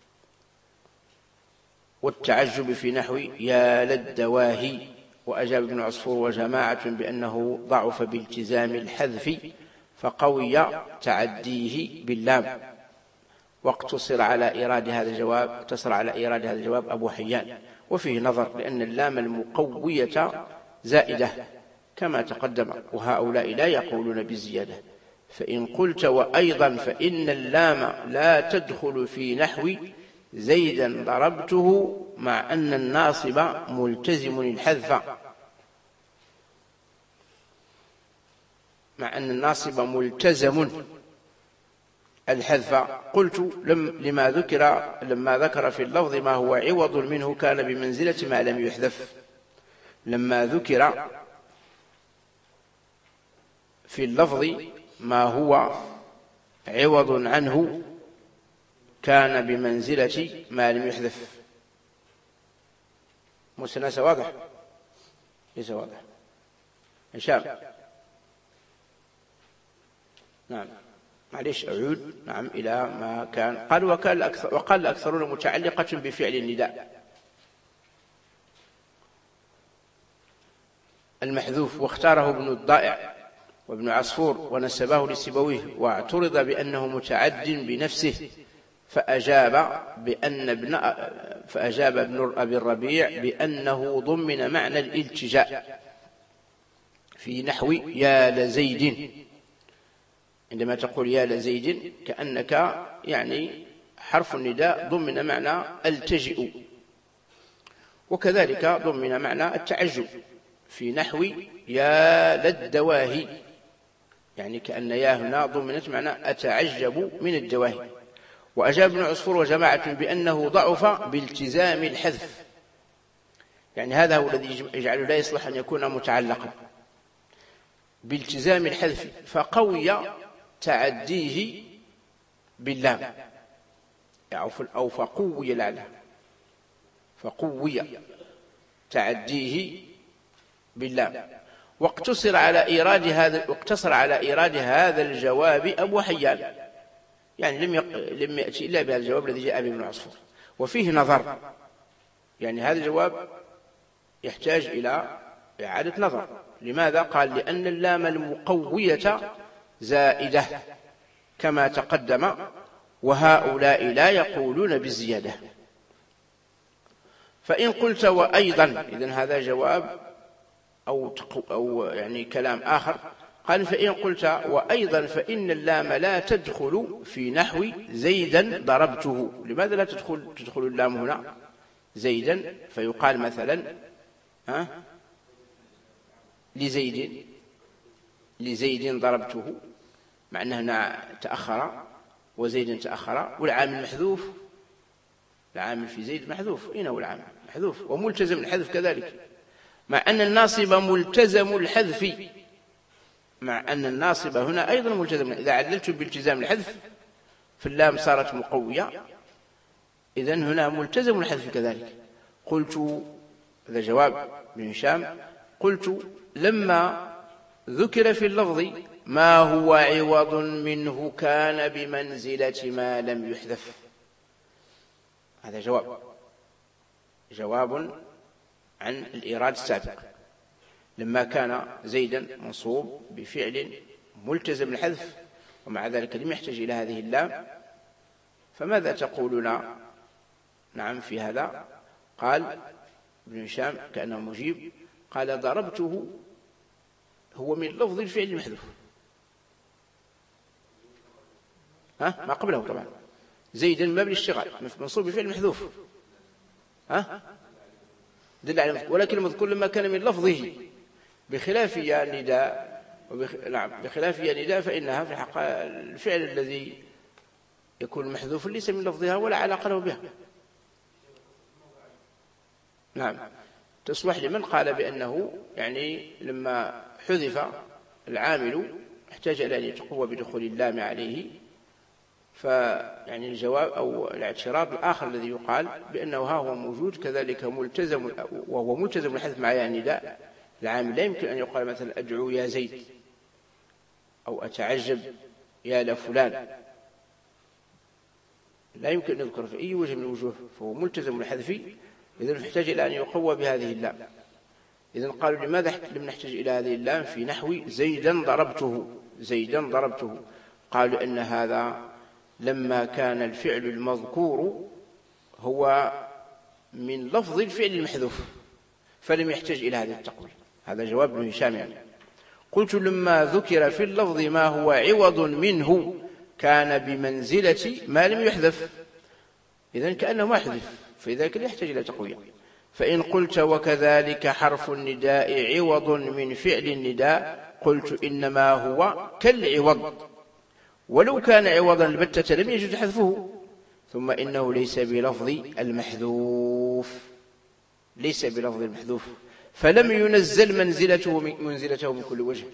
والتعجب في نحو يا للدواهي. وأجاب ابن عصفور وجماعة بأنه ضعف بالتزام الحذف فقوي تعديه باللام. واقتصر على إيراد هذا الجواب أبو حيان. وفيه نظر، لأن اللام المقوية زائدة كما تقدم، وهؤلاء لا يقولون بالزيادة. فإن قلت وأيضا فإن اللام لا تدخل في نحو زيدا ضربته، مع أن الناصب ملتزم الحذف، قلت لما ذكر في اللفظ ما هو عوض منه كان بمنزلة ما لم يحذف. لما ذكر في اللفظ ما هو عوض عنه كان بمنزلة ما لم يحذف. مسناس واضح؟ ليس واضح. هشام، نعم معليش أعود إلى ما كان. وقال الأكثرون متعلقة بفعل النداء المحذوف، واختاره ابن الضائع وابن عصفور ونسبه لسيبويه، واعترض بأنه متعد بنفسه، فأجاب ابن أبي الربيع بأنه ضمن معنى الالتجاء في نحو يا لزيد. عندما تقول يا لزيد كأنك يعني حرف النداء ضمن معنى التجئ، وكذلك ضمن معنى التعجب في نحو يا للدواهي، يعني كأن يا هنا ضمنت معنى أتعجب من الدواهي. وأجاب ابن عصفور وجماعة بأنه ضعف بالتزام الحذف، يعني هذا هو الذي يجعله لا يصلح أن يكون متعلقا بالتزام الحذف، فقوي تعديه باللام، أو فقوي العلم، فقوي تعديه باللام. واقتصر على إيراد هذا الجواب أبو حيان، يعني لم يأتي إلا بهذا الجواب الذي جاء به ابن عصفور. وفيه نظر، يعني هذا الجواب يحتاج إلى إعادة نظر. لماذا؟ قال لأن اللام المقوية زائدة كما تقدم، وهؤلاء لا يقولون بالزيادة. فإن قلت وأيضا، إذن هذا جواب أو يعني كلام آخر. قال فإن قلت وأيضا فإن اللام لا تدخل في نحو زيدا ضربته. لماذا لا تدخل اللام هنا زيدا؟ فيقال مثلا لزيد ضربته، مع أنه هنا تأخر وزيد تأخر، والعامل محذوف، العامل في زيد محذوف. أين هو العامل؟ محذوف وملتزم الحذف كذلك، مع أن الناصب ملتزم الحذف، مع أن الناصب هنا أيضا ملتزم. إذا عدلت بالتزام الحذف فاللام صارت مقوية، إذن هنا ملتزم الحذف كذلك. قلت، هذا جواب ابن هشام، قلت لما ذكر في اللفظ ما هو عوض منه كان بمنزلة ما لم يحذف. هذا جواب عن الإيراد السابق. لما كان زيدا منصوب بفعل ملتزم الحذف ومع ذلك لم يحتاج إلى هذه اللام، فماذا تقولون نعم في هذا؟ قال ابن هشام كأنه مجيب، قال ضربته هو من لفظ الفعل المحذوف، ما قبله طبعا. زيدا مبني الاشتغال منصوب بفعل محذوف، دل على، ولكن المذكور لما كان من لفظه، بخلاف يا النداء بخلاف يا النداء فإنها في الحق الفعل الذي يكون محذوف ليس من لفظها ولا علاقة له بها. نعم، تصلح لمن قال بأنه يعني لما حذف العامل احتاج إلى أن يتقوى بدخول اللام عليه، فيعني الجواب أو الاعتراض الآخر الذي يقال بأنه ها هو موجود كذلك ملتزم، وهو ملتزم الحذف مع يا النداء العامل. لا يمكن أن يقال مثلا أدعو يا زيد أو أتعجب يا لفلان، لا يمكن أن نذكر في أي وجه من الوجوه، فهو ملتزم الحذف، إذن يحتاج إلى أن يقوى بهذه اللام. إذن قالوا لماذا لم نحتاج إلى هذه اللام في نحو زيدا ضربته، زيدا ضربته؟ قالوا أن هذا لما كان الفعل المذكور هو من لفظ الفعل المحذوف فلم يحتاج إلى هذه التقوية. هذا جواب ابن هشام يعني. قلت لما ذكر في اللفظ ما هو عوض منه كان بمنزلة ما لم يحذف، إذن كأنه ما حذف، فإذا لا يحتاج إلى تقوية. فإن قلت وكذلك حرف النداء عوض من فعل النداء قلت إنما هو كالعوض، ولو كان عوضا البتة لم يجد حذفه. ثم إنه ليس بلفظ المحذوف، ليس بلفظ المحذوف، فلم ينزل منزلته من كل وجه،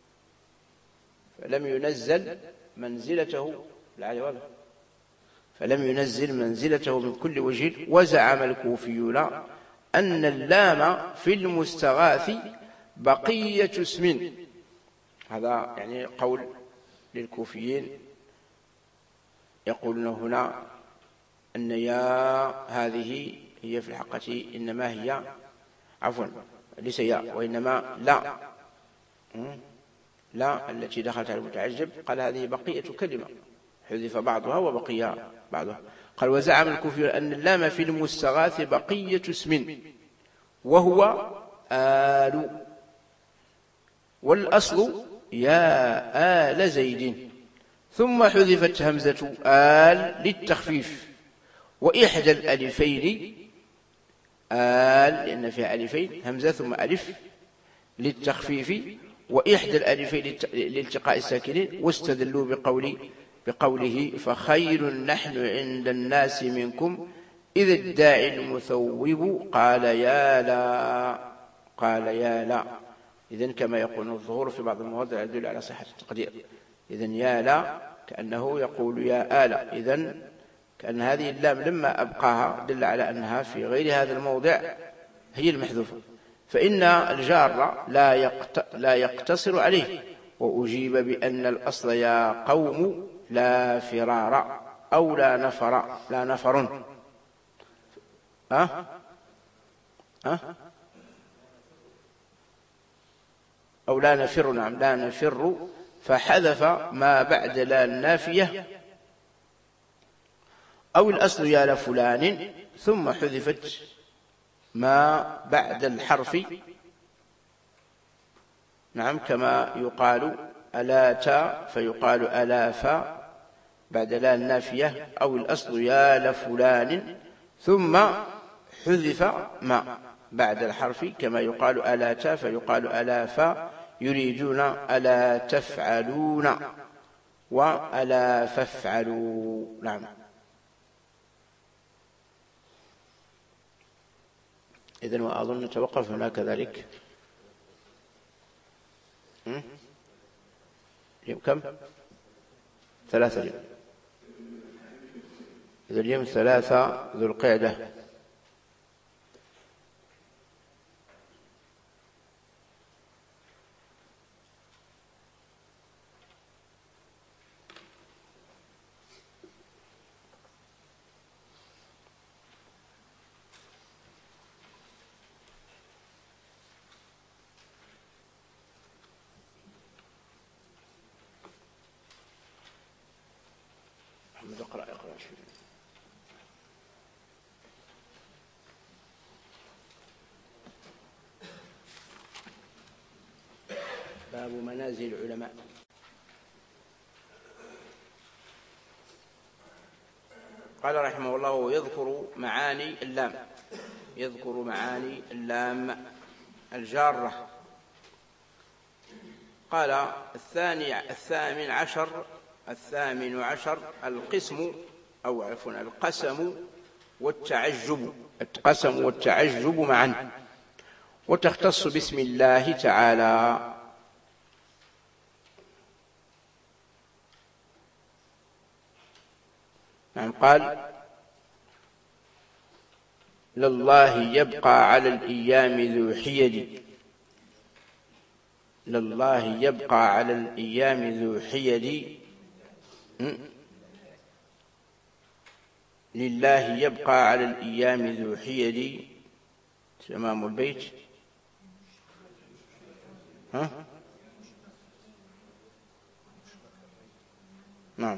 فلم ينزل منزلته العوض، فلم ينزل منزلته من كل وجه. وزعم الكوفيون أن اللام في المستغاث بقية اسم. هذا يعني قول للكوفيين، يقولون هنا أن يا هذه هي في الحقيقة إنما هي عفوا ليس يا وإنما لا، لا التي دخلت على المتعجب، قال هذه بقية كلمة حذف بعضها وبقي بعضها. قال وزعم الكوفيون أن اللام في المستغاث بقية اسم وهو آل، والأصل يا آل زيد، ثم حذفت همزة آل للتخفيف، وإحدى الألفين آل لأن فيها ألفين همزة ثم ألف للتخفيف، وإحدى الألفين لالتقاء الساكنين. واستدلوا بقوله فخير نحن عند الناس منكم إذ الداعي المثوب قال يا لا، قال يا لا. إذن كما يقول الظهور في بعض المواضع يدل على صحة التقدير. إذن يا لا كأنه يقول يا آل، إذن كأن هذه اللام لما أبقاها دل على أنها في غير هذا الموضع هي المحذوفة. فإن الجار لا يقتصر عليه. وأجيب بأن الأصل يا قوم لا فرار أو لا نفر، لا نفر أو لا نفر، نعم لا نفر، فحذف ما بعد لا النافية. أو الأصل يا لفلان ثم حذفت ما بعد الحرف، نعم كما يقال ألاتا فيقال ألافا بعد لا النافية. أو الأصل يا لفلان ثم حذف ما بعد الحرف كما يقال ألاتا فيقال ألافا، يريدون ألا تفعلون وألا فافعلوا. نعم. إذن وأظن نتوقف هنا كذلك. اليوم كم؟ 3 اليوم. إذا اليوم 3 ذو القعدة. اقرأ باب منازل العلماء. قال رحمه الله يذكر معاني اللام، يذكر معاني اللام الجارة. قال الثامن عشر القسم أو عفوا القسم والتعجب، القسم والتعجب معا، وتختص باسم الله تعالى. نعم. قال لله يبقى على الأيام ذو حيد، لله يبقى على الأيام ذو حيد، لله يبقى على الأيام ذو حيد، تمام البيت. نعم.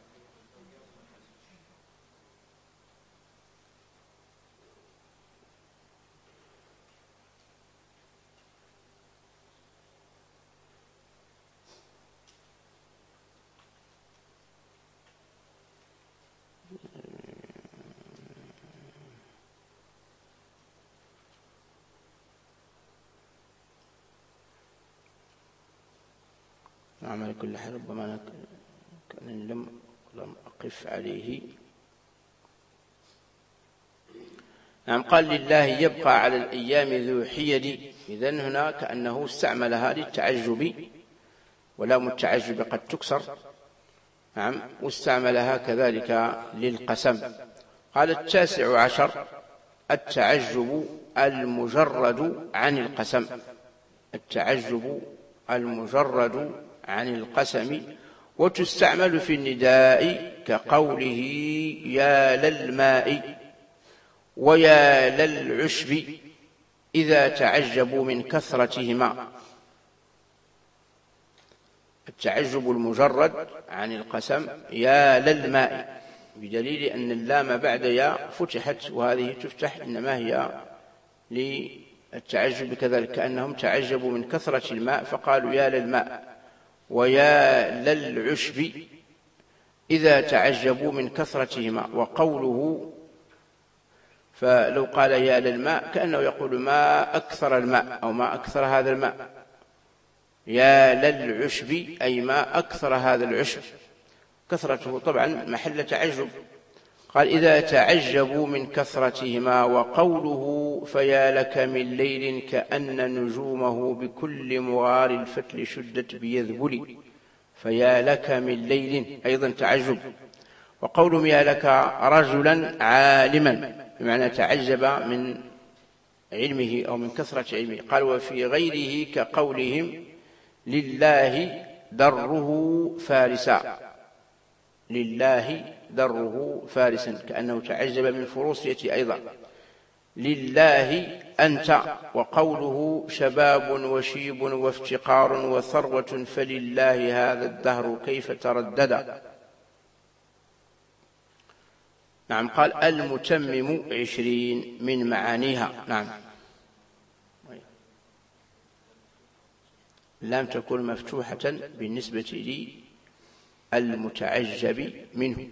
نعم. على كل حال ربما كأنني لم أقف عليه. نعم. قال لله يبقى على الأيام ذو حيد، إذن هنا كأنه استعملها للتعجب، ولام التعجب قد تكسر. نعم. واستعملها كذلك للقسم. قال 19 التعجب المجرد عن القسم، التعجب المجرد عن القسم، وتستعمل في النداء كقوله يا للماء ويا للعشب إذا تعجبوا من كثرتهما. التعجب المجرد عن القسم يا للماء، بدليل أن اللام بعد يا فتحت، وهذه تفتح إنما هي للتعجب كذلك، كأنهم تعجبوا من كثرة الماء فقالوا يا للماء. ويا للعشب إذا تعجبوا من كثرتهما. وقوله فلو قال يا للماء كأنه يقول ما أكثر الماء أو ما أكثر هذا الماء. يا للعشب أي ما أكثر هذا العشب، كثرته طبعا محل تعجب. قال إذا تعجبوا من كثرتهما. وقوله فيا لك من ليل كأن نجومه بكل مغار الفتل شدت بيذبل، فيا لك من ليل أيضا تعجب. وقولهم يا لك رجلا عالما بمعنى تعجب من علمه أو من كثرة علمه. قال وفي غيره كقولهم لله دره فارسا، لله دره فارسا، كأنه تعجب من فروسية أيضا. لله أنت. وقوله شباب وشيب وافتقار وثروة فلله هذا الدهر كيف تردد. نعم. قال المتمم 20 من معانيها. نعم. لم تكن مفتوحة بالنسبة للمتعجب منه،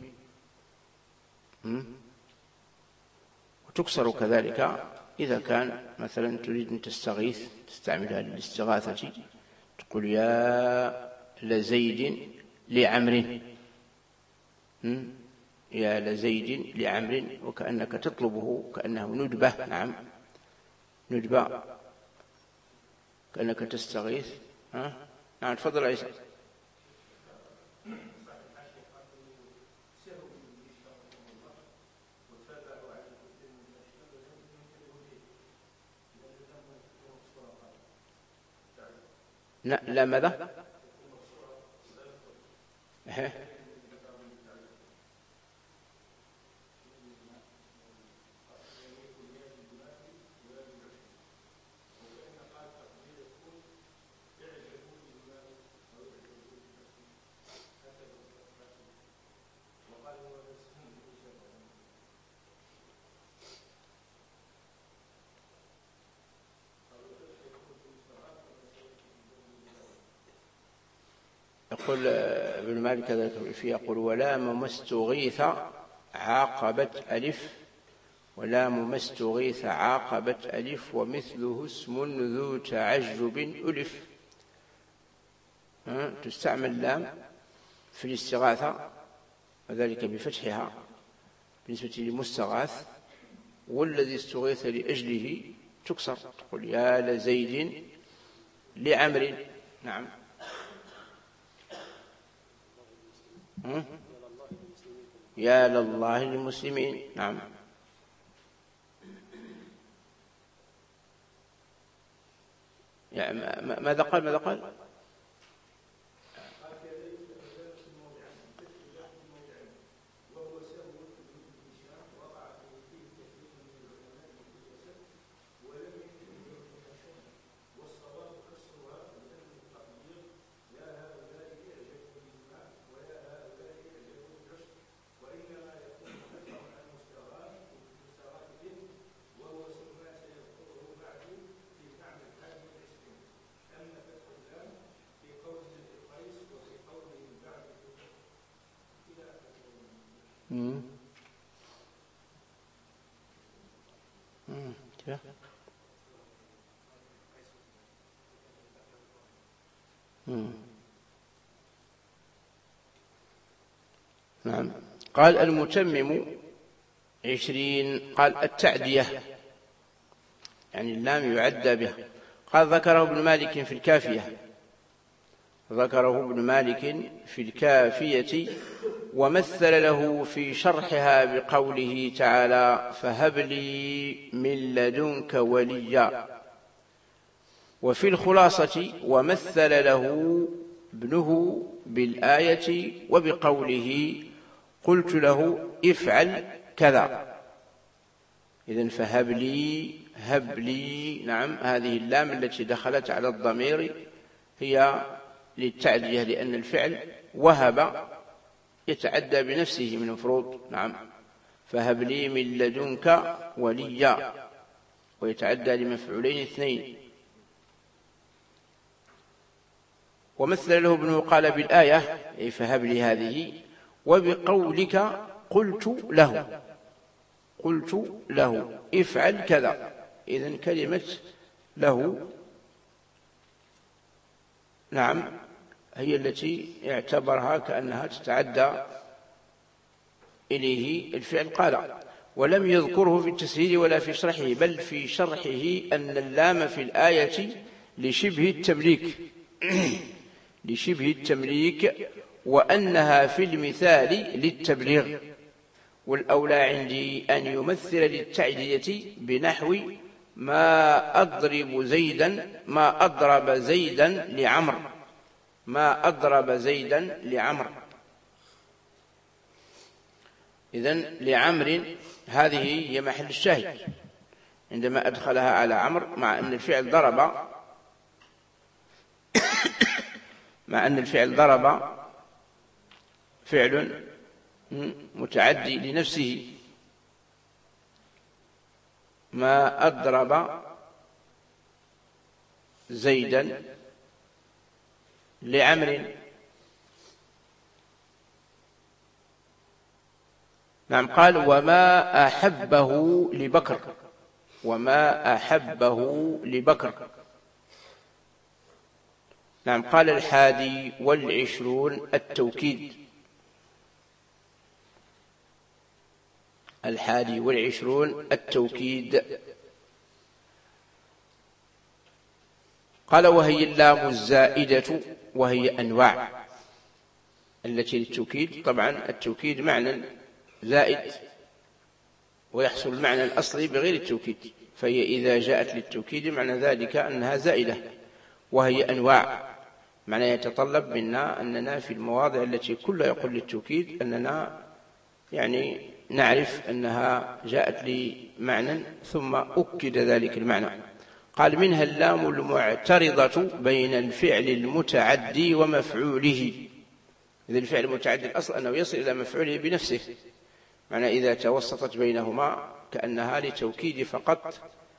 وتكسر كذلك إذا كان مثلا تريد أن تستغيث تستعملها للاستغاثة، تقول يا لزيد لعمر، يا لزيد لعمر، وكأنك تطلبه كأنه ندبة. نعم. ندبة كأنك تستغيث. نعم. تفضل عيسى. لا ماذا؟ يقول ابن مالك كذلك يقول ولام ما استغيث عاقبت ألف، ولام ما استغيث عاقبت ألف، ومثله اسم ذو تعجب ألف. تستعمل لام في الاستغاثة وذلك بفتحها بالنسبة للمستغاث، والذي استغيث لأجله تكسر، تقول يا لزيد لعمر. نعم. يا لله للمسلمين. نعم. يعني ماذا قال؟ نعم. قال المتمم 20. قال التعدية يعني اللام يعدى بها. قال ذكره ابن مالك في الكافية ومثل له في شرحها بقوله تعالى فهب لي من لدنك وليا. وفي الخلاصة ومثل له ابنه بالآية وبقوله قلت له افعل كذا. إذن فهب لي، هب لي. نعم. هذه اللام التي دخلت على الضمير هي للتعدية، لأن الفعل وهب يتعدى بنفسه من المفروض. نعم. فهب لي من لدنك وليا، ويتعدى لمفعولين اثنين. ومثل له ابنه قال بالآية أي فهب لي هذه، وبقولك قلت له افعل كذا. إذن كلمة له نعم هي التي يعتبرها كأنها تتعدى إليه الفعل. قال ولم يذكره في التسهيل ولا في شرحه، بل في شرحه أن اللام في الآية لشبه التمليك وأنها في المثال للتبليغ. والأولى عندي أن يمثل للتعدية بنحو ما أضرب زيدا لعمر. إذن لعمر هذه هي محل الشاهد عندما أدخلها على عمر، مع أن الفعل ضرب فعل متعدي لنفسه. ما أضرب زيدا لعمر. نعم. قال وما أحبه لبكر. نعم. قال 21 التوكيد. 21 التوكيد. قال وهي اللام الزائدة، وهي أنواع التي للتوكيد. طبعا التوكيد معنى زائد، ويحصل المعنى الأصلي بغير التوكيد، فهي إذا جاءت للتوكيد معنى ذلك أنها زائدة. وهي أنواع معنى يتطلب منا أننا في المواضع التي كلها يقول للتوكيد أننا يعني نعرف أنها جاءت لمعنى ثم أكد ذلك المعنى. قال منها اللام المعترضة بين الفعل المتعدي ومفعوله. إذا الفعل المتعدي الأصل أنه يصل إلى مفعوله بنفسه، معنى إذا توسطت بينهما كأنها لتوكيد فقط،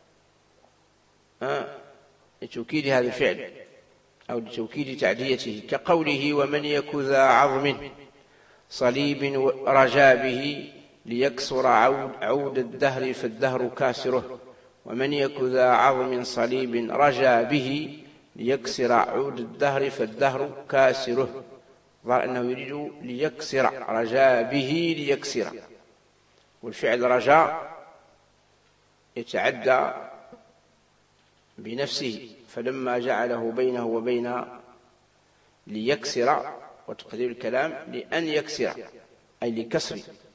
لتوكيد هذا الفعل أو لتوكيد تعديته، كقوله ومن يك ذا عظم صليب رجا به ليكسر عود الدهر فالدهر كاسره. ومن يك ذا عظم صليب رجا به ليكسر عود الدهر فالدهر كاسره. ظهر أنه يريد ليكسر، رجا به ليكسر، والفعل رجاء يتعدى بنفسه، فلما جعله بينه وبين ليكسر، وتقدير الكلام لأن يكسر أي لكسر،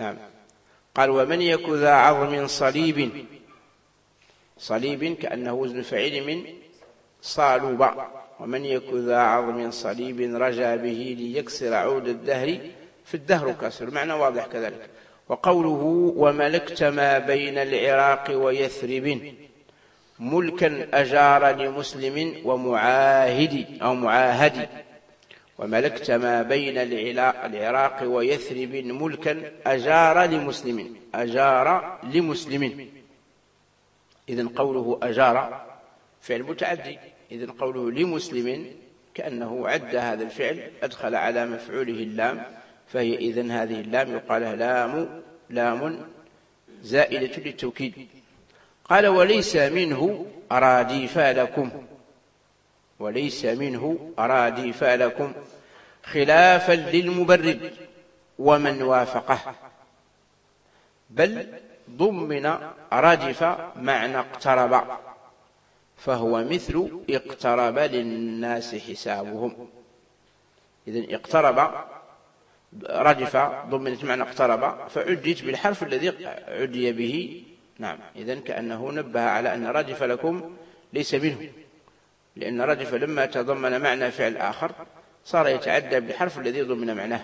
نعم. قال ومن يك ذا عظم صليب، صليب كأنه وزن فعيل من صالوب، ومن يك ذا عظم صليب رجا به ليكسر عود الدهر في الدهر كسر، معنى واضح كذلك. وقوله وملكت ما بين العراق ويثرب ملكا أجار لمسلم ومعاهد أو معاهد، وملكت ما بين العراق ويثرب ملكا أجار لمسلم، أجار لمسلم. إذن قوله أجار فعل متعدي، إذن قوله لمسلم كأنه عد هذا الفعل أدخل على مفعوله اللام، فهي إذن هذه اللام يقال لام زائدة للتوكيد. قال وليس منه أراديف لكم، وليس منه أراديف لكم خلافا للمبرد ومن وافقه، بل ضمن أرادف معنى اقترب، فهو مثل اقترب للناس حسابهم. إذن اقترب ردف ضمنت معنى اقترب فعدت بالحرف الذي عدي به. نعم. إذن كأنه نبه على أن ردف لكم ليس منه، لأن ردف لما تضمن معنى فعل آخر صار يتعدى بالحرف الذي ضمن معناه.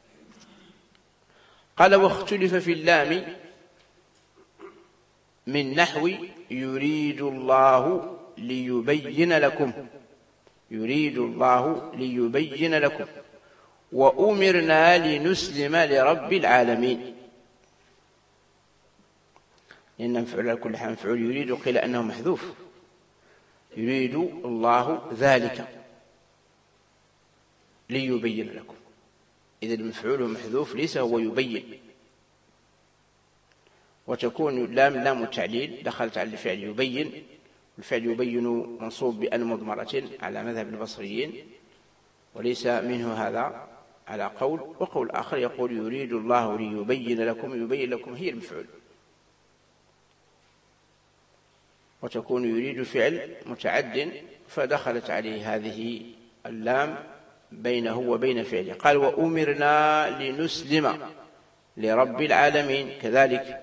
قال واختلف في اللام من نحو يريد الله ليبين لكم، يريد الله ليبين لكم، وأمرنا لنسلم لرب العالمين. لأن مفعول على كل حال مفعول يريد قيل أنه محذوف، يريد الله ذلك ليبين لكم، إذا المفعول محذوف ليس هو يبين. وتكون لام التعليل دخلت على الفعل يبين، الفعل يبين منصوب بأن مضمرة على مذهب البصريين، وليس منه هذا على قول. وقول آخر يقول يريد الله ليبين لكم، يبين لكم هي المفعول. وتكون يريد فعل متعد فدخلت عليه هذه اللام بينه وبين فعله. قال وأمرنا لنسلم لرب العالمين كذلك.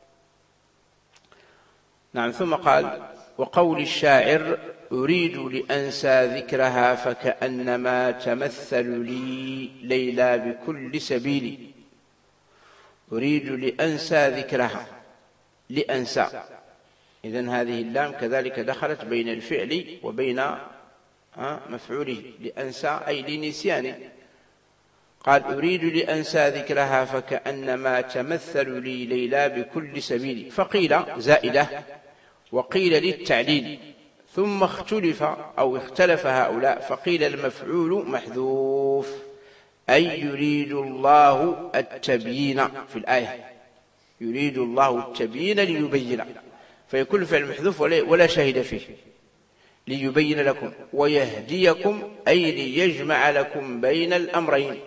نعم. ثم قال وقول الشاعر أريد لأنسى ذكرها فكأنما تمثل لي ليلى بكل سبيل، أريد لأنسى ذكرها، لأنسى. إذن هذه اللام كذلك دخلت بين الفعل وبين مفعوله، لأنسى أي لنسيان. قال أريد لأنسى ذكرها فكأنما تمثل لي ليلى بكل سبيل، فقيل زائدة وقيل للتعليل، ثم اختلف أو اختلف هؤلاء فقيل المفعول محذوف، أي يريد الله التبيين في الآية، يريد الله التبيين ليبين، فيكون فعل محذوف ولا شاهد فيه، ليبين لكم ويهديكم أي ليجمع لكم بين الأمرين.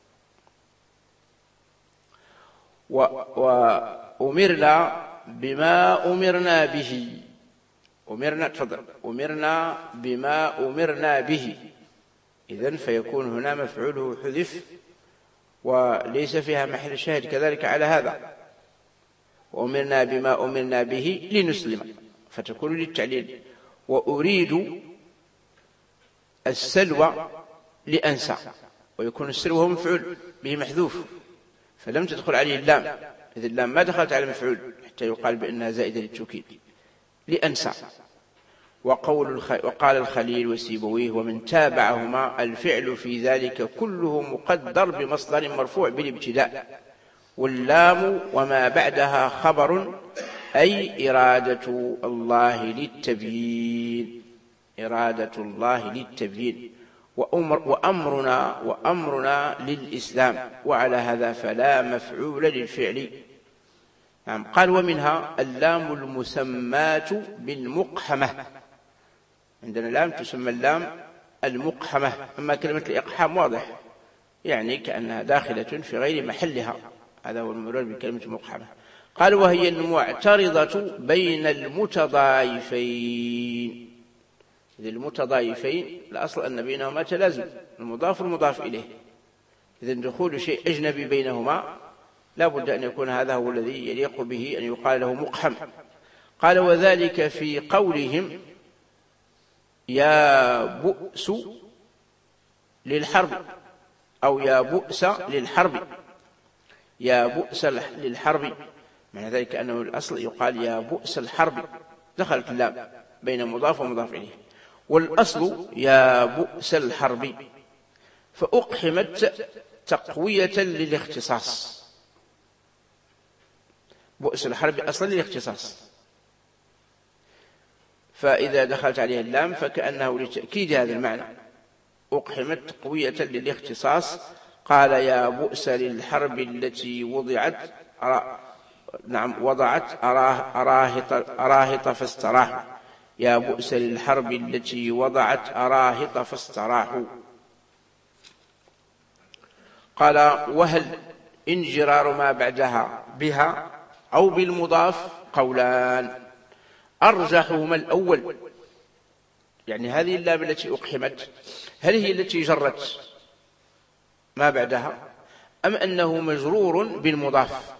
وأمرنا بما أمرنا به، أمرنا بما أمرنا به، إذن فيكون هنا مفعوله حذف وليس فيها محل شاهد كذلك على هذا. وأمرنا بما أمرنا به لنسلم فتكون للتعليل. وأريد السلوى لأنسى، ويكون السلوى هو مفعول به محذوف فلم تدخل عليه اللام، إذ اللام ما دخلت على المفعول حتى يقال بأنها زائدة للتوكيد لأنسى. وقال الخليل وسيبويه ومن تابعهما الفعل في ذلك كله مقدر بمصدر مرفوع بالابتداء، واللام وما بعدها خبر أي إرادة الله للتبيين، إرادة الله للتبيين. وأمرنا للإسلام، وعلى هذا فلا مفعول للفعل. نعم. قال ومنها اللام المسمات بالمقحمة، عندنا لام تسمى اللام المقحمة، أما كلمة الإقحام واضح يعني كأنها داخلة في غير محلها، هذا هو المراد بكلمة مقحمة. قال وهي المعترضة بين المتضايفين، المتضايفين الأصل أن بينهما تلازم، المضاف والمضاف إليه، إذن دخول شيء أجنبي بينهما لا بد أن يكون هذا هو الذي يليق به أن يقال له مقحم. قال وذلك في قولهم يا بؤس للحرب أو يا بؤس للحرب، يا بؤس للحرب، معنى ذلك أنه الأصل يقال يا بؤس الحرب، دخلت اللام بين مضاف ومضاف إليه، والأصل يا بؤس الحرب، فأقحمت تقوية للاختصاص. بؤس الحرب أصلا للاختصاص، فإذا دخلت عليه اللام فكأنه لتأكيد هذا المعنى، أقحمت تقوية للاختصاص. قال يا بؤس للحرب التي وضعت وضعت أراهط فاستراح، يا بؤس للحرب التي وضعت أراهط فاستراحوا. قال وهل انجرار ما بعدها بها أو بالمضاف قولان، أرجحهما الأول، يعني هذه اللام التي أقحمت هل هي التي جرت ما بعدها أم أنه مجرور بالمضاف؟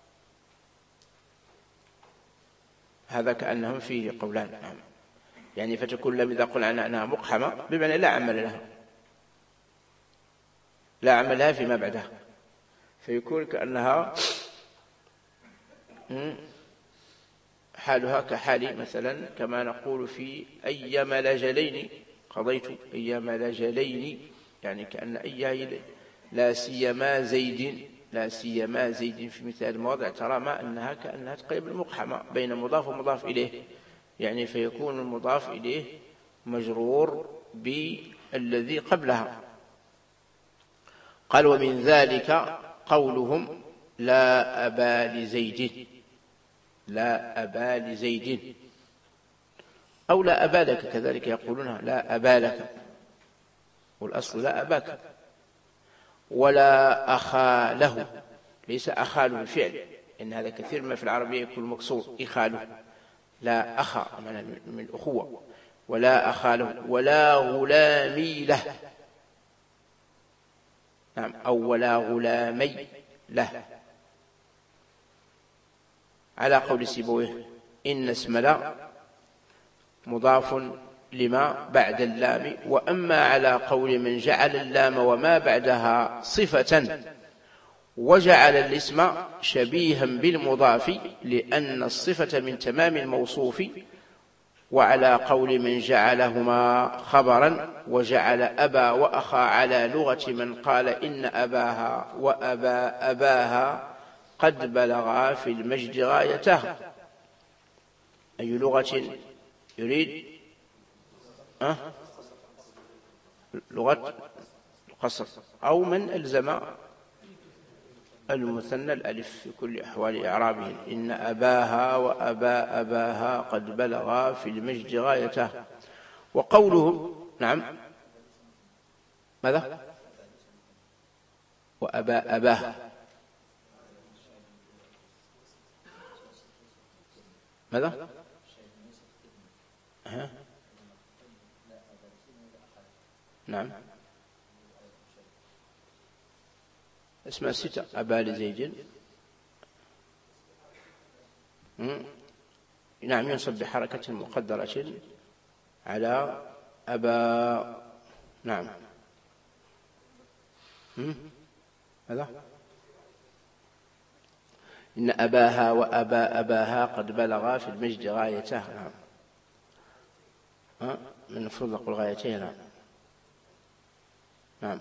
هذا كأنهم فيه قولان، يعني فتكون لم إذا قل عنها أنها مقحمة بمعنى لا عمل لها، لا عمل لها فيما بعدها، فيكون كأنها حالها كحالي مثلا كما نقول في أيما لجلين قضيت، أيما لجلين، يعني كأن أيها لا سيما زيد، لا سيما زيد في مثل المواضع ترى ما أنها كأنها تقريبا المقحمة بين مضاف ومضاف إليه، يعني فيكون المضاف إليه مجرور بالذي قبلها. قال ومن ذلك قولهم لا أبا لزيد، لا أبا لزيد، أو لا أبا لك، كذلك يقولونها لا أبا لك، والأصل لا أباك. ولا أخا له، ليس أخا له الفعل، إن هذا كثير ما في العربية يكون مكسور إخاله، لا أخا من الأخوة، ولا أخا له، ولا غلامي له، نعم، أو ولا غلامي له، على قول سيبويه إن اسم لا مضاف لما بعد اللام، وأما على قول من جعل اللام وما بعدها صفة وجعل الاسم شبيها بالمضاف لأن الصفة من تمام الموصوف، وعلى قول من جعلهما خبرا وجعل أبا وأخا على لغة من قال إن أباها وأبا أباها قد بلغا في المجد غايته. أي لغة يريد؟ لغة القصر، أو من ألزم المثنى الألف في كل أحوال إعرابه، إن أباها وأبا أباها قد بلغا في المجد غايته. وقوله نعم ماذا؟ وأبا أباها ماذا؟ نعم اسمها ستة، أبا لزيد، نعم، ينصب بحركة مقدرة على أبا، نعم، هذا إن أباها وأبا أباها قد بلغا في المجد غايته، نعم، من المفروض نقول غايته، نعم، نعم،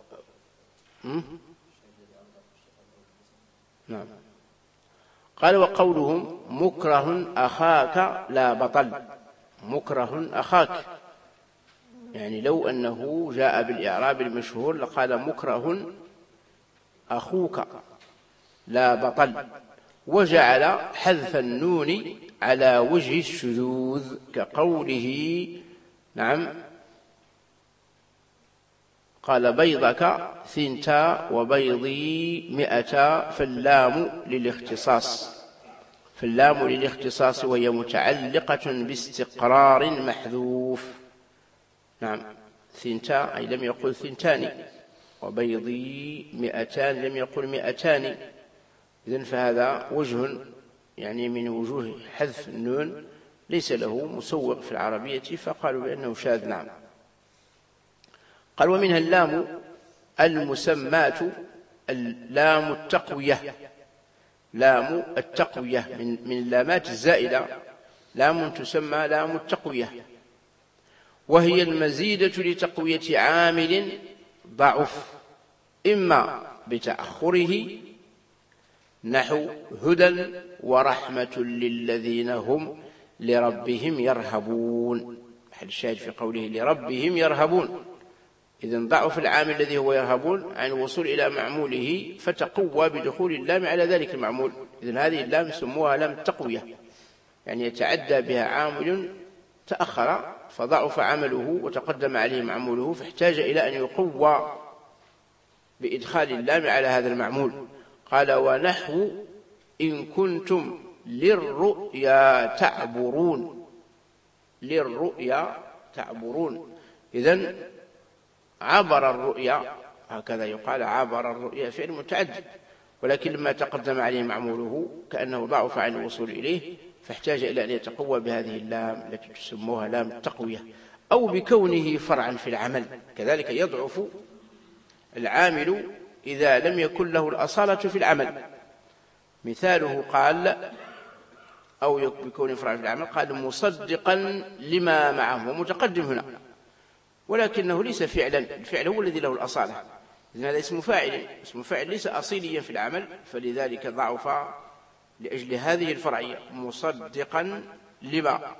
نعم. قال وقولهم مكره أخاك لا بطل، مكره أخاك، يعني لو أنه جاء بالإعراب المشهور لقال مكره أخوك لا بطل، وجعل حذف النون على وجه الشذوذ كقوله نعم قال بيضك ثنتا وبيضي 100، فاللام للاختصاص، فاللام للاختصاص وهي متعلقة باستقرار محذوف، نعم، ثنتا أي لم يقل ثنتان، وبيضي 200 لم يقل 200، إذن فهذا وجه يعني من وجوه حذف النون ليس له مسوق في العربية، فقالوا بأنه شاذ. نعم. قال ومنها اللام المسمات، اللام التقوية، لام التقوية من اللامات الزائدة، لام تسمى لام التقوية، وهي المزيدة لتقوية عامل ضعف إما بتأخره، نحو هدى ورحمة للذين هم لربهم يرهبون، محل الشاهد في قوله لربهم يرهبون. إذن ضعف العامل الذي هو يرهبون عن الوصول إلى معموله، فتقوى بدخول اللام على ذلك المعمول. إذن هذه اللام سموها لام التقوية، يعني يتعدى بها عامل تأخر فضعف عمله وتقدم عليه معموله، فاحتاج إلى أن يقوى بإدخال اللام على هذا المعمول. قال ونحو إن كنتم للرؤيا تعبرون، للرؤيا تعبرون. إذن عبر الرؤيا، هكذا يقال، عبر الرؤيا فعل متعدد، ولكن لما تقدم عليه معموله كأنه ضعف عن الوصول إليه، فاحتاج إلى أن يتقوى بهذه اللام التي تسموها لام التقوية، أو بكونه فرعا في العمل، كذلك يضعف العامل إذا لم يكن له الأصالة في العمل. مثاله قال أو بكونه فرعا في العمل، قال مصدقا لما معه، ومتقدم هنا، ولكنه ليس فعلا، الفعل هو الذي له الأصالة، إذن هذا اسم فاعل، اسم فاعل ليس أصيليا في العمل، فلذلك ضعف لأجل هذه الفرعية، مصدقا لما.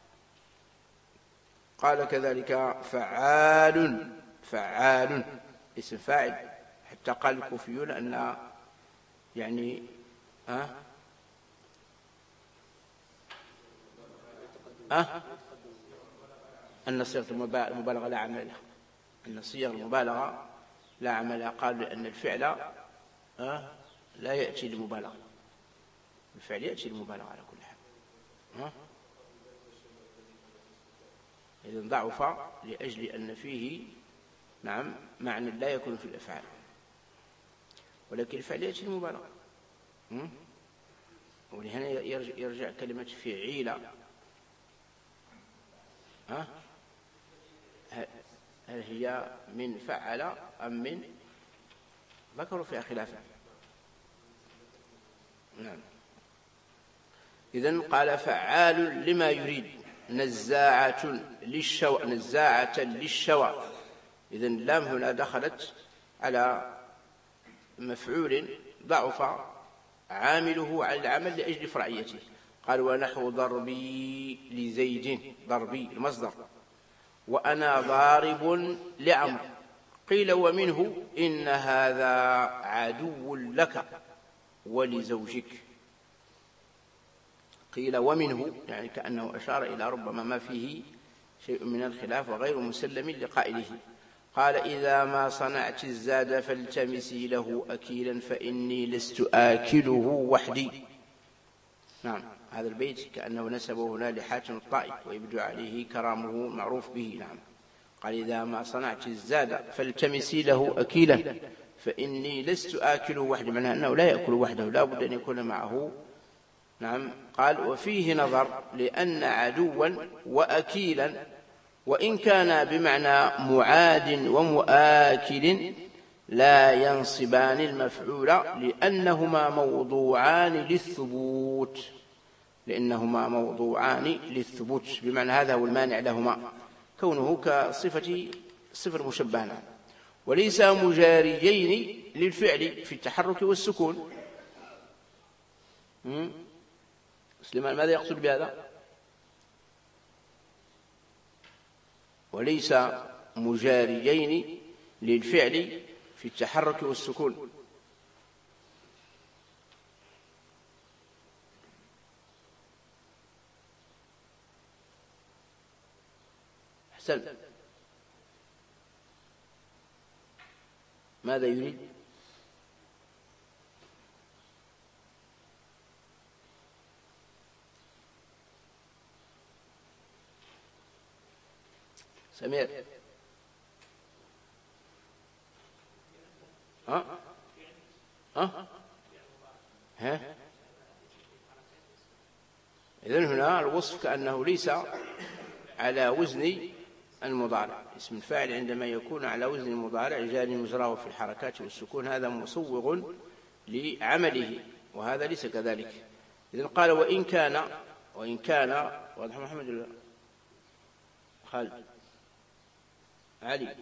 قال كذلك فعال، فعال اسم فاعل، حتى قال الكوفيون أن يعني أن صيغة المبالغة لا عمل لها، أن صيغ المبالغة لا عمل لها. قال لأن الفعل لا يأتي لمبالغة، الفعل يأتي لمبالغة على كل حال. إذن ضعف لأجل أن فيه نعم معنى لا يكون في الأفعال، ولكن الفعل يأتي لمبالغة. ولهنا يرجع كلمة فعيلة، هل هي من فعل أم من؟ ذكروا فيها خلافا. نعم. إذن قال فعال لما يريد، نزاعة للشوى، نزاعة للشوى. إذن اللام هنا دخلت على مفعول ضعف عامله على العمل لأجل فرعيته. قال ونحو ضربي لزيد، ضربي المصدر، وأنا ضارب لعمر. قيل ومنه إن هذا عدو لك ولزوجك. قيل ومنه يعني كأنه أشار إلى ربما ما فيه شيء من الخلاف وغير مسلم لقائله. قال إذا ما صنعت الزاد فالتمسي له أكيلا فإني لست آكله وحدي. نعم، هذا البيت كأنه نسبه هنا لحاتم الطائي، ويبدو عليه كرامه معروف به. نعم. قال إذا ما صنعت الزاد فالتمسي له أكيلا فإني لست آكله وحدي، معناه أنه لا يأكل وحده، لا بد أن يكون معه. نعم. قال وفيه نظر، لأن عدوا وأكيلا وإن كان بمعنى معاد ومؤاكل لا ينصبان المفعول، لأنهما موضوعان للثبوت، لأنهما موضوعان للثبوت، بمعنى هذا هو المانع لهما، كونه كصفة مشبهة. وليس مجاريين للفعل في التحرك والسكون. سليمان ماذا يقصد بهذا؟ وليس مجاريين للفعل في التحرك والسكون. أحسن. ماذا يريد؟ سمير. إذن هنا الوصف كأنه ليس على وزن المضارع. اسم الفاعل عندما يكون على وزن المضارع جاري مجراه في الحركات والسكون هذا مسوغ لعمله، وهذا ليس كذلك. إذن قال وإن كان واضح محمد خالد علي.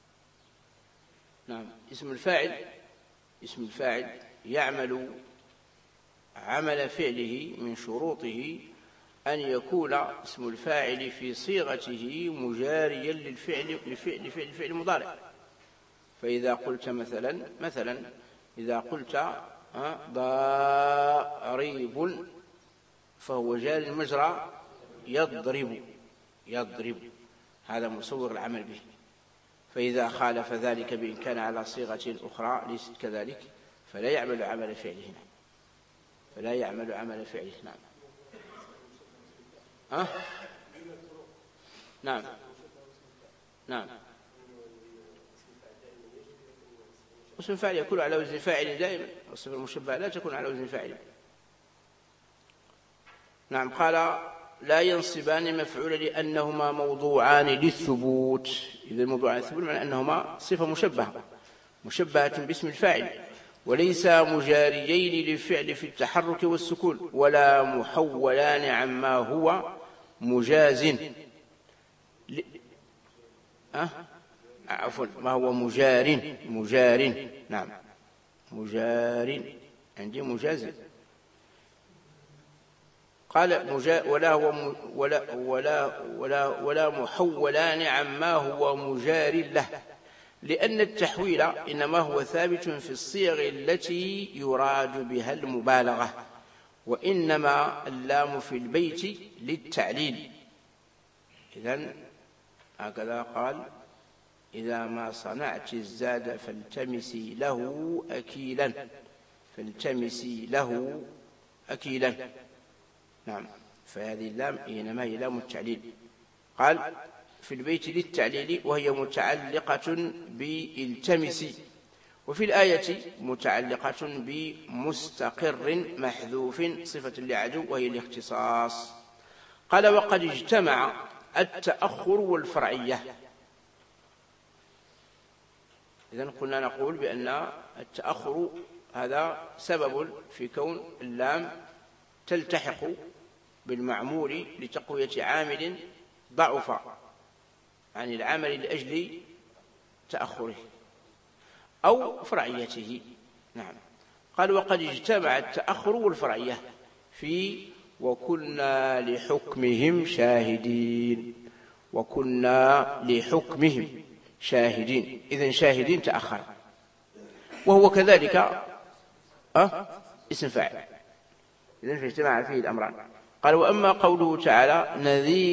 نعم. اسم الفاعل يعمل عمل فعله من شروطه أن يكون اسم الفاعل في صيغته مجاريا للفعل مضارع. فإذا قلت مثلا إذا قلت ضارب فهو جار مجرى يضرب، هذا مسوغ العمل به. فإذا خالف ذلك بإن كان على صيغة أخرى ليست كذلك فلا يعمل عمل فعله. نعم. اسم الفاعل يكون على وزن فاعل دائما، والصفة المشبهة لا تكون على وزن فاعل. نعم. قال لا ينصبان مفعولا لأنهما موضوعان للثبوت. إذا موضوعان للثبوت معنى أنهما صفة مشبهة باسم الفاعل، وليس مجاريين للفعل في التحرك والسكون، ولا محولان عما هو مجاز عفوا ما هو مجار. نعم. مجار عندي مجاز. قال ولا محولان عما هو مجار له، لأن التحويل إنما هو ثابت في الصيغ التي يراد بها المبالغة، وإنما اللام في البيت للتعليل. إذن هكذا قال إذا ما صنعت الزاد فالتمسي له أكيلا. نعم. فهذه اللام إنما هي لام التعليل. قال في البيت للتعليل وهي متعلقة بالتمس، وفي الآية متعلقة بمستقر محذوف صفة لعدو وهي الاختصاص. قال وقد اجتمع التأخر والفرعية. إذن قلنا نقول بأن التأخر هذا سبب في كون اللام تلتحق بالمعمول لتقوية عامل ضعف عن العمل لأجل تأخره أو فرعيته. نعم. قال وقد اجتمع التأخر والفرعية في وكنا لحكمهم شاهدين. إذن شاهدين تأخر، وهو كذلك اسم فاعل. إذن فاجتمع فيه الأمران. قال وأما قوله تعالى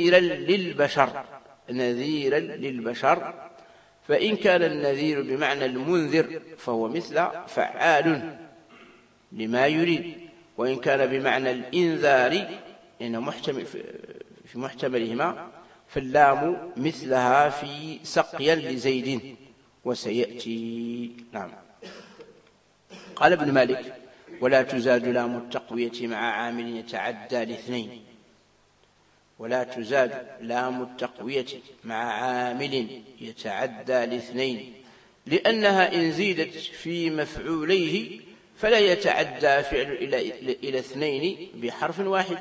نذيرا للبشر فإن كان النذير بمعنى المنذر فهو مثل فعال لما يريد، وإن كان بمعنى الإنذار إنه محتمل في محتملهما فاللام مثلها في سقيا لزيد وسيأتي. نعم. قال ابن مالك ولا تزاد لام التقوية مع عامل يتعدى لاثنين. ولا تزاد لام التقوية مع عامل يتعدى لاثنين، لأنها إن زيدت في مفعوليه فلا يتعدى فعل إلى اثنين بحرف واحد،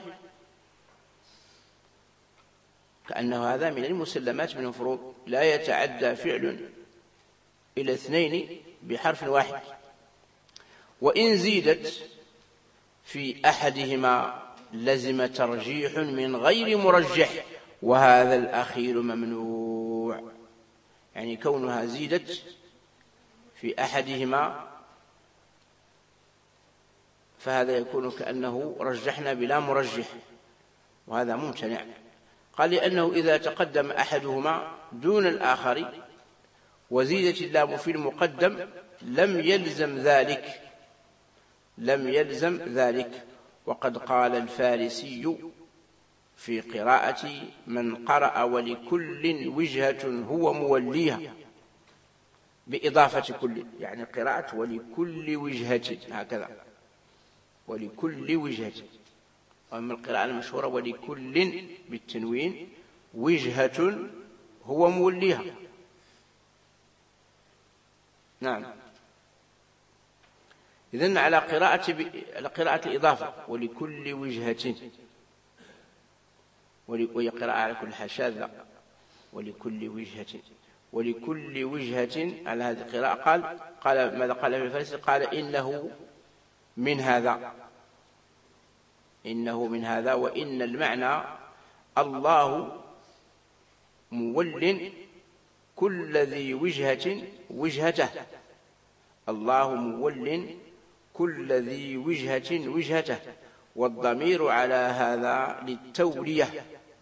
كأنه هذا من المسلمات من الفروض، لا يتعدى فعل إلى اثنين بحرف واحد. وإن زيدت في أحدهما لزم ترجيح من غير مرجح، وهذا الأخير ممنوع. يعني كونها زيدت في أحدهما فهذا يكون كأنه رجحنا بلا مرجح، وهذا ممتنع. قال لأنه إذا تقدم أحدهما دون الآخر وزيدت اللام في المقدم لم يلزم ذلك. وقد قال الفارسي في قراءة من قرأ ولكل وجهة هو موليها بإضافة كل، يعني قراءة ولكل وجهة هكذا. ولكل وجهة. وأما القراءة المشهورة ولكل بالتنوين وجهة هو موليها. نعم. إذن على قراءة الإضافة ولكل وجهة، وهي قراءة على كل حال شاذة، ولكل وجهة، ولكل وجهة على هذه القراءة. قال ماذا قال ابن الفارسي؟ قال إنه من هذا، إنه من هذا، وإن المعنى الله مول كل ذي وجهة وجهته، الله مول كل ذي وجهة وجهته، والضمير على هذا للتولية.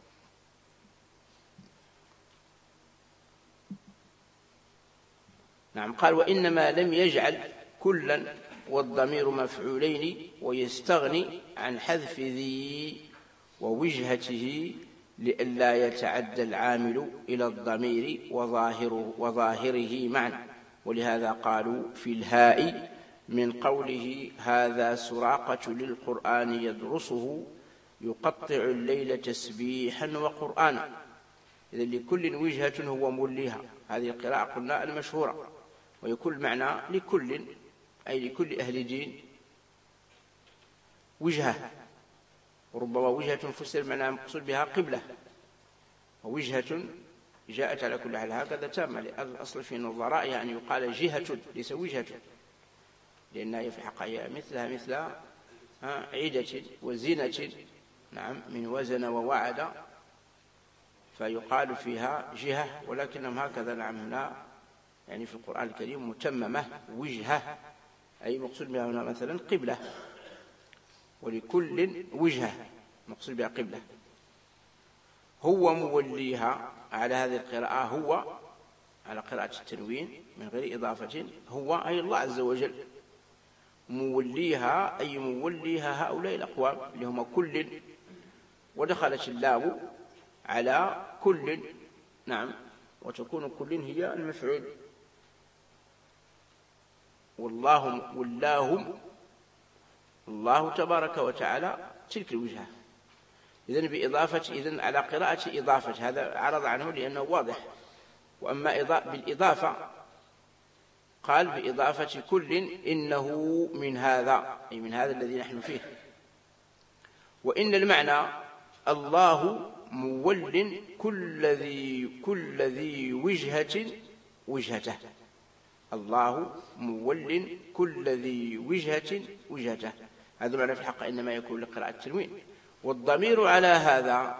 نعم. قال وإنما لم يجعل كلا والضمير مفعولين ويستغني عن حذف ذي ووجهته لئلا يتعدى العامل إلى الضمير وظاهره معا، ولهذا قالوا في الهاء من قوله هذا سراقة للقرآن يدرسه يقطع الليل تسبيحا وقرآنا. إذن لكل وجهة هو موليها، هذه القراءة قلنا المشهورة، ويكون معنى لكل أي لكل أهل دين وجهة، وربما وجهة فسر معنى مقصود بها قبلة، ووجهة جاءت على كل حال هكذا تامة، الأصل في النظراء يعني يقال جهة ليس وجهة، لأنها في الحقيقة مثلها مثل عدة وزنة. نعم. من وزن ووعد فيقال فيها جهة، ولكنهم هكذا. نعم. هنا يعني في القرآن الكريم متممة وجهة، أي مقصود بها هنا مثلا قبلة، ولكل وجهة مقصود بها قبلة. هو موليها على هذه القراءة، هو على قراءة التنوين من غير إضافة، هو أي الله عز وجل، موليها أي موليها هؤلاء الأقوام اللي هم كل، ودخلت اللام على كل. نعم. وتكون كل هي المفعول. واللهم الله تبارك وتعالى تلك الوجهة. إذن بإضافة، إذن على قراءة إضافة، هذا عرض عنه لأنه واضح. وأما بالإضافة قال بإضافة كل إنه من هذا، أي من هذا الذي نحن فيه. وإن المعنى الله مول كل ذي وجهة وجهته، الله مول كل ذي وجهة وجهته، هذا معنى في الحق إنما يكون لقراءة التنوين. والضمير على هذا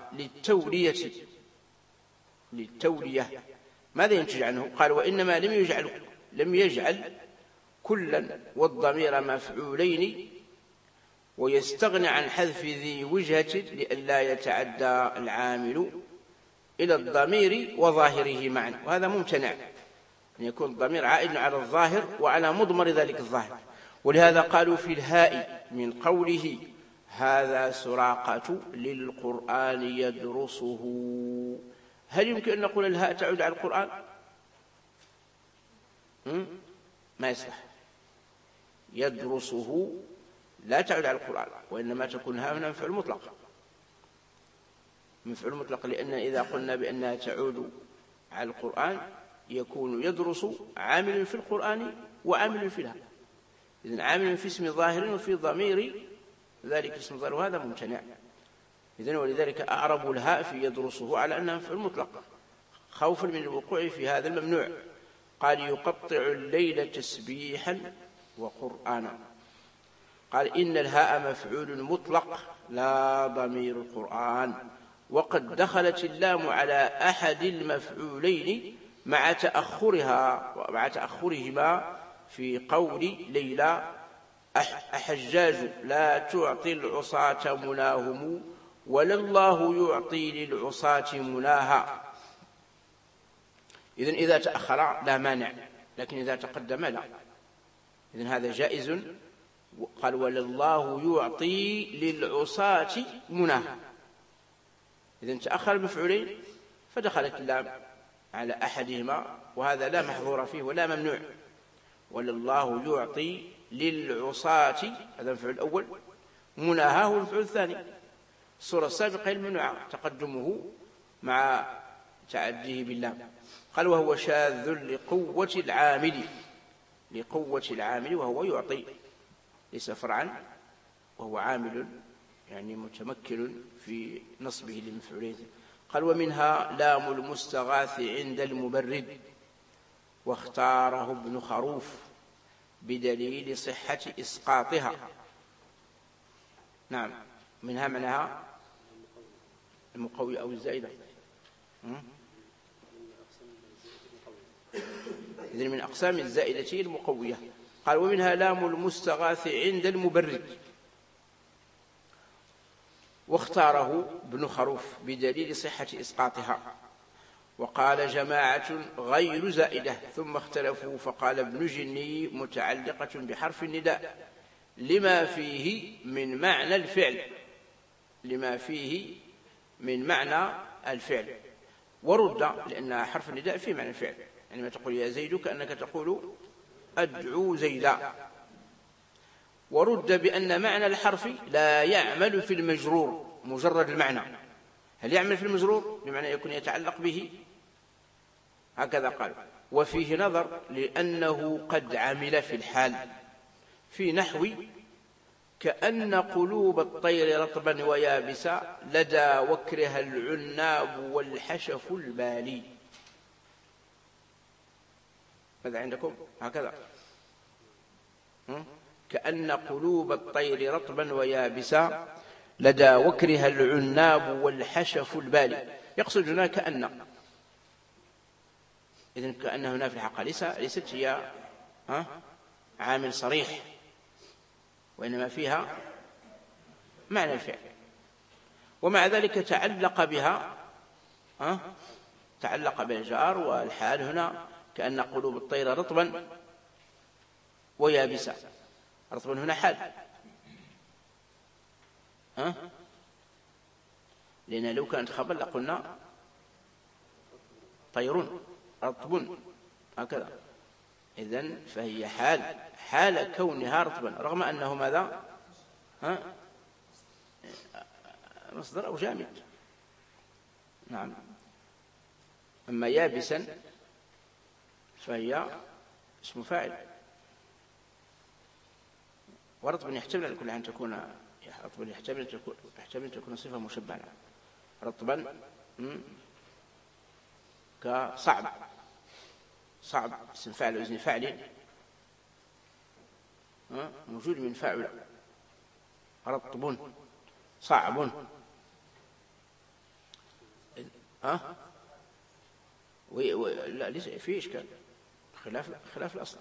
للتولية. ماذا ينتج عنه؟ قال وإنما لم يجعل كلا والضمير مفعولين ويستغني عن حذف ذي وجهة لئلا يتعدى العامل إلى الضمير وظاهره معا، وهذا ممتنع أن يكون الضمير عائد على الظاهر وعلى مضمر ذلك الظاهر. ولهذا قالوا في الهاء من قوله هذا سراقة للقرآن يدرسه. هل يمكن أن نقول الهاء تعود على القرآن؟ ما يصلح. يدرسه لا تعود على القرآن، وإنما تكون هاء من مفعول مطلق، مفعول مطلق، لأن إذا قلنا بأنها تعود على القرآن يكون يدرس عامل في القرآن وعامل في الهاء، إذن عامل في اسم ظاهر وفي ضمير ذلك اسم ظاهر، وهذا ممتنع. إذن ولذلك أعربوا الهاء في يدرسه على أنها مفعول مطلق خوفا من الوقوع في هذا الممنوع. قال يقطع الليل تسبيحا وقرآنا. قال إن الهاء مفعول مطلق لا ضمير القرآن، وقد دخلت اللام على أحد المفعولين مع تأخرهما في قول ليلى أحجاج لا تعطي العصاة مناهم ولا الله يعطي للعصاة مناها. إذن إذا تأخر لا مانع، لكن إذا تقدم لا. إذن هذا جائز. قال ولا الله يعطي للعصاة مناها، إذن تأخر المفعولين فدخلت اللام على أحدهما، وهذا لا محظور فيه ولا ممنوع. ولا الله يعطي للعصاة، هذا المفعول الأول، مناها هو المفعول الثاني. الصورة السابقة المنوعة تقدمه مع تعديه باللام. قال وهو شاذ لقوة العامل، لقوة العامل، وهو يعطي ليس فرعا، وهو عامل يعني متمكن في نصبه للمفعولين. قال ومنها لام المستغاث عند المبرد، واختاره ابن خروف بدليل صحة إسقاطها. نعم، منها معناها المقوية أو الزائدة. إذن من أقسام الزائدة المقوية. قال ومنها لام المستغاث عند المبرد، واختاره ابن خروف بدليل صحة إسقاطها. وقال جماعة غير زائدة ثم اختلفوا، فقال ابن جني متعلقة بحرف النداء لما فيه من معنى الفعل، لما فيه من معنى الفعل، ورد لأن حرف النداء فيه معنى الفعل، يعني ما تقول يا زيد كأنك تقول أدعو زيدا. ورد بأن معنى الحرف لا يعمل في المجرور مجرد المعنى. هل يعمل في المجرور بمعنى يكون يتعلق به؟ هكذا قال. وفيه نظر لأنه قد عمل في الحال في نحو كأن قلوب الطير رطبا ويابسا لدى وكرها العناب والحشف البالي. ماذا عندكم؟ هكذا كأن قلوب الطير رطبا ويابسا لدى وكرها العناب والحشف البالي. يقصد هنا كأن، إذن كأن هنا في الحقيقة ليست هي عامل صريح، وإنما فيها معنى الفعل، ومع ذلك تعلق بها تعلق بالجار والحال. هنا كأن قلوب الطير رطبا ويابسا، رطبا هنا حال، لأن لو كانت خبر لقلنا طير رطب هكذا. إذن فهي حال كونها رطبا، رغم أنه ماذا مصدر أو جامد. نعم. أما يابسا فهي اسم فاعل، ورطبا يحتمل لكل أن تكون رطبا يحتمل أن تكون صفة مشبهة. رطبا كصعب، صعب اسم فاعل وزن فاعل موجود من فاعل. رطب صعب لا ليس فيه إشكال، خلاف الأصل.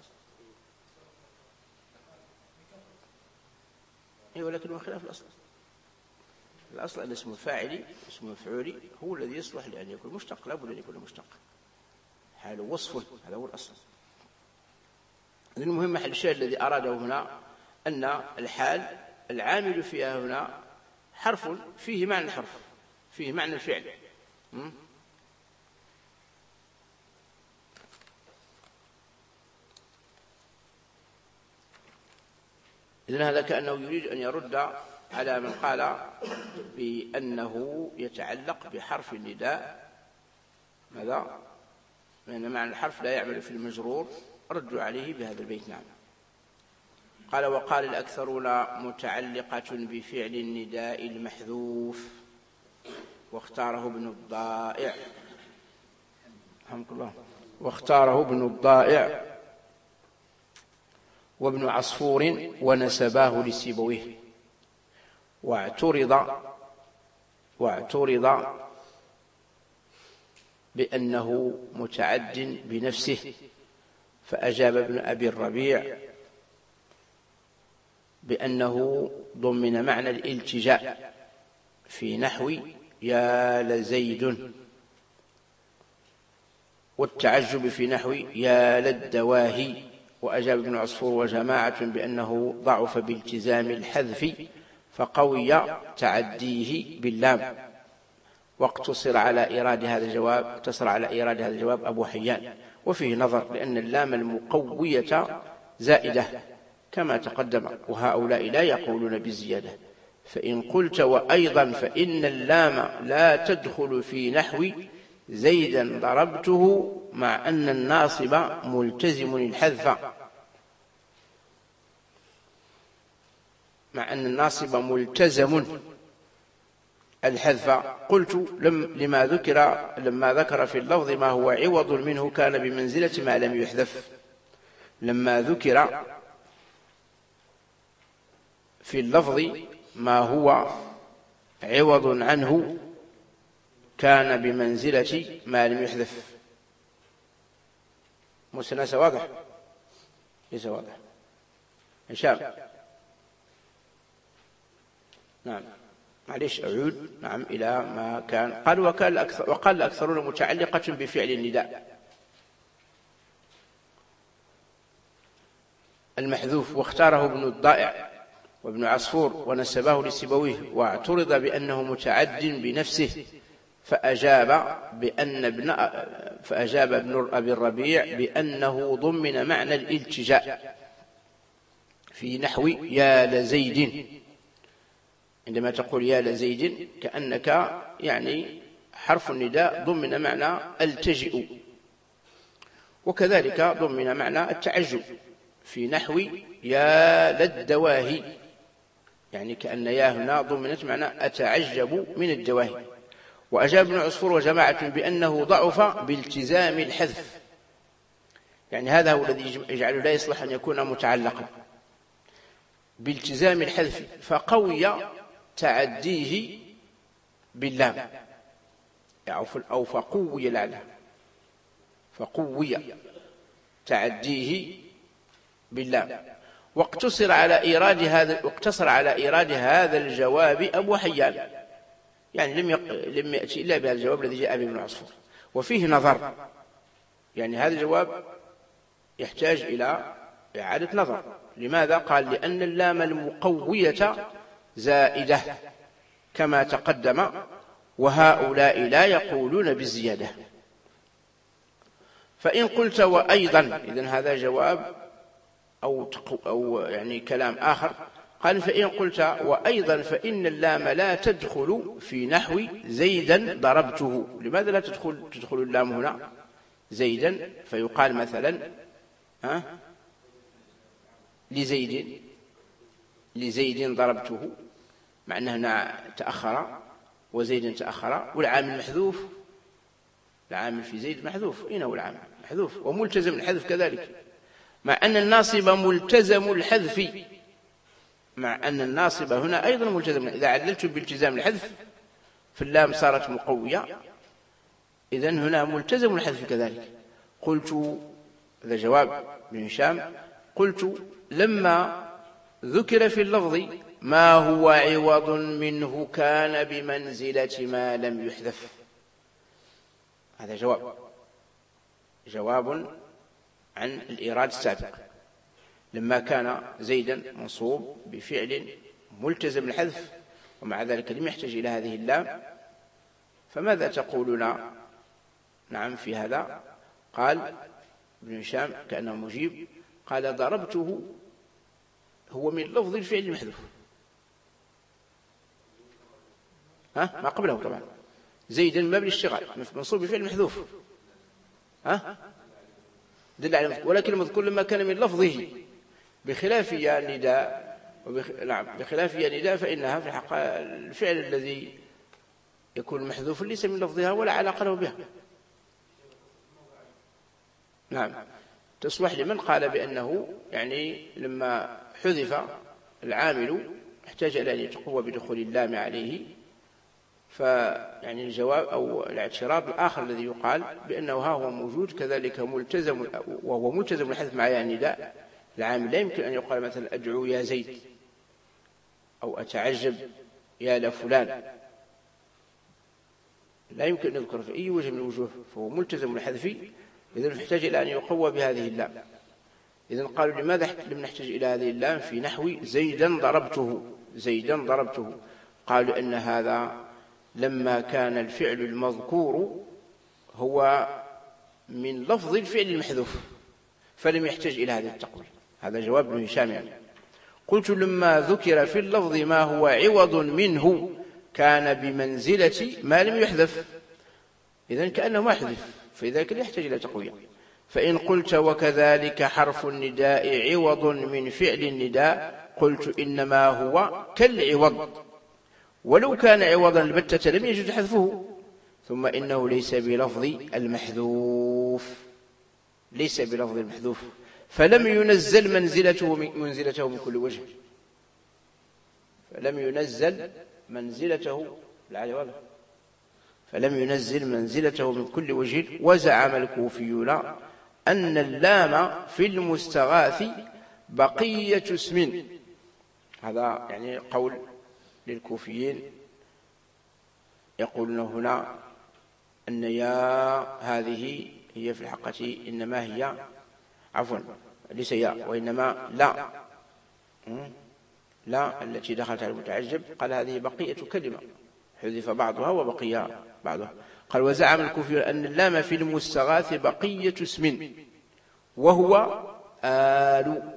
ولكن خلاف الأصل. الأصل أن اسم الفاعل اسم المفعول هو الذي يصلح لأن يكون مشتق، لا بد أن يكون مشتق، حال وصف، هذا هو الأصل. المهم محل الشاهد الذي أراده هنا أن الحال العامل فيها هنا حرف فيه معنى الحرف، فيه معنى الفعل. إذن هذا كأنه يريد أن يرد على من قال بأنه يتعلق بحرف النداء ماذا؟ لأن معنى الحرف لا يعمل في المجرور. ردوا عليه بهذا البيت. نعم. قال وقال الأكثرون متعلقة بفعل النداء المحذوف، واختاره ابن الضائع رحمه الله، واختاره ابن الضائع وابن عصفور ونسباه لسيبويه. واعترض بأنه متعد بنفسه، فأجاب ابن أبي الربيع بأنه ضمن معنى الالتجاء في نحو يا لزيد، والتعجب في نحو يا للدواهي. وأجاب ابن عصفور وجماعة بأنه ضعف بالتزام الحذف، فقوي تعديه باللام. واقتصر على إيراد هذا الجواب أبو حيان. وفيه نظر، لأن اللام المقوية زائدة كما تقدم، وهؤلاء لا يقولون بالزيادة، فإن قلت وأيضا فإن اللام لا تدخل في نحو زيدا ضربته مع أن الناصب ملتزم الحذف، مع أن الناصب ملتزم الحذف. قلت لما ذكر في اللفظ ما هو عوض منه كان بمنزلة ما لم يحذف. لما ذكر في اللفظ ما هو عوض عنه كان بمنزلة ما لم يحذف. مسناس واضح؟ ليس واضح. هشام. نعم معليش أعود. نعم إلى ما كان. وقال الأكثرون متعلقة بفعل النداء المحذوف، واختاره ابن الضائع وابن عصفور ونسبه لسيبويه، واعترض بأنه متعد بنفسه، فأجاب ابن أبي الربيع بأنه ضمن معنى الالتجاء في نحو يا لزيد. عندما تقول يا لزيد كأنك يعني حرف النداء ضمن معنى التجئ، وكذلك ضمن معنى التعجب في نحو يا للدواهي، يعني كأن يا هنا ضمنت معنى أتعجب من الدواهي. وأجاب ابن عصفور وجماعة بأنه ضعف بالتزام الحذف، يعني هذا هو الذي يجعله لا يصلح أن يكون متعلقا بالتزام الحذف، فقوي تعديه باللام أو فقوي العلم، فقوي تعديه باللام. واقتصر على إيراد هذا الجواب أبو حيان، يعني لم يأتي إلا بهذا الجواب الذي جاء به ابن عصفور. وفيه نظر، يعني هذا الجواب يحتاج إلى إعادة نظر. لماذا؟ قال لأن اللام المقوية زائدة كما تقدم، وهؤلاء لا يقولون بالزيادة. فإن قلت وأيضا، إذن هذا جواب أو يعني كلام آخر. قال فإن قلت وأيضا فإن اللام لا تدخل في نحو زيدا ضربته. لماذا لا تدخل اللام هنا زيدا؟ فيقال مثلا لزيد ضربته، مع أنه هنا تأخر وزيد تأخر، والعامل محذوف، العامل في زيد محذوف. أين هو العامل؟ محذوف وملتزم الحذف كذلك، مع أن الناصب ملتزم الحذف، مع أن الناصب هنا أيضا ملتزم. إذا عللت بالتزام الحذف فاللام صارت مقوية، إذن هنا ملتزم الحذف كذلك. قلت، هذا جواب ابن هشام، قلت لما ذكر في اللفظ ما هو عوض منه كان بمنزلة ما لم يحذف. هذا جواب عن الإيراد السابق. لما كان زيدا منصوب بفعل ملتزم الحذف ومع ذلك لم يحتاج إلى هذه اللام، فماذا تقولون نعم في هذا؟ قال ابن هشام كأنه مجيب، قال ضربته هو من لفظ الفعل المحذوف، ما قبله طبعا. زيدا مبني الاشتغال منصوب بفعل محذوف، دل على، ولكن المذكور لما كان من لفظه، بخلاف يا النداء بخلاف يا النداء فإنها في الحق الفعل الذي يكون محذوف ليس من لفظها ولا علاقة له بها. نعم، تصلح لمن قال بأنه يعني لما حذف العامل احتاج إلى أن يتقوى بدخول اللام عليه. فيعني الجواب أو الاعتراض الآخر الذي يقال بأنه ها هو موجود كذلك ملتزم، وهو ملتزم الحذف مع يا النداء العامل. لا يمكن أن يقال مثلا أدعو يا زيد أو أتعجب يا لفلان، لا يمكن أن يذكر في أي وجه من الوجوه، فهو ملتزم الحذف، إذن يحتاج إلى أن يقوى بهذه اللام. إذن قالوا لماذا لم نحتاج إلى هذه اللام في نحو زيدا ضربته؟ قالوا أن هذا لما كان الفعل المذكور هو من لفظ الفعل المحذوف فلم يحتاج إلى هذه التقوية. هذا جواب ابن هشام يعني. قلت لما ذكر في اللفظ ما هو عوض منه كان بمنزلة ما لم يحذف، إذن كأنه ما حذف، فلذلك لا يحتاج إلى تقوية. فإن قلت وكذلك حرف النداء عوض من فعل النداء قلت إنما هو كالعوض، ولو كان عوضا البتة لم يجد حذفه. ثم إنه ليس بلفظ المحذوف، ليس بلفظ المحذوف، فلم ينزل منزلته من كل وجه، فلم ينزل منزلته فلم ينزل منزلته من كل وجه. وزعم الكوفيون أن اللام في المستغاث بقية اسم، هذا يعني قول للكوفيين، يقولون هنا أن يا هذه هي في الحقيقة إنما هي عفوا ليس يا وإنما لا التي دخلت على المتعجب، قال هذه بقية كلمة حذف بعضها وبقي بعضها. قال وزعم الكوفيون أن اللام في المستغاث بقية اسم وهو آل،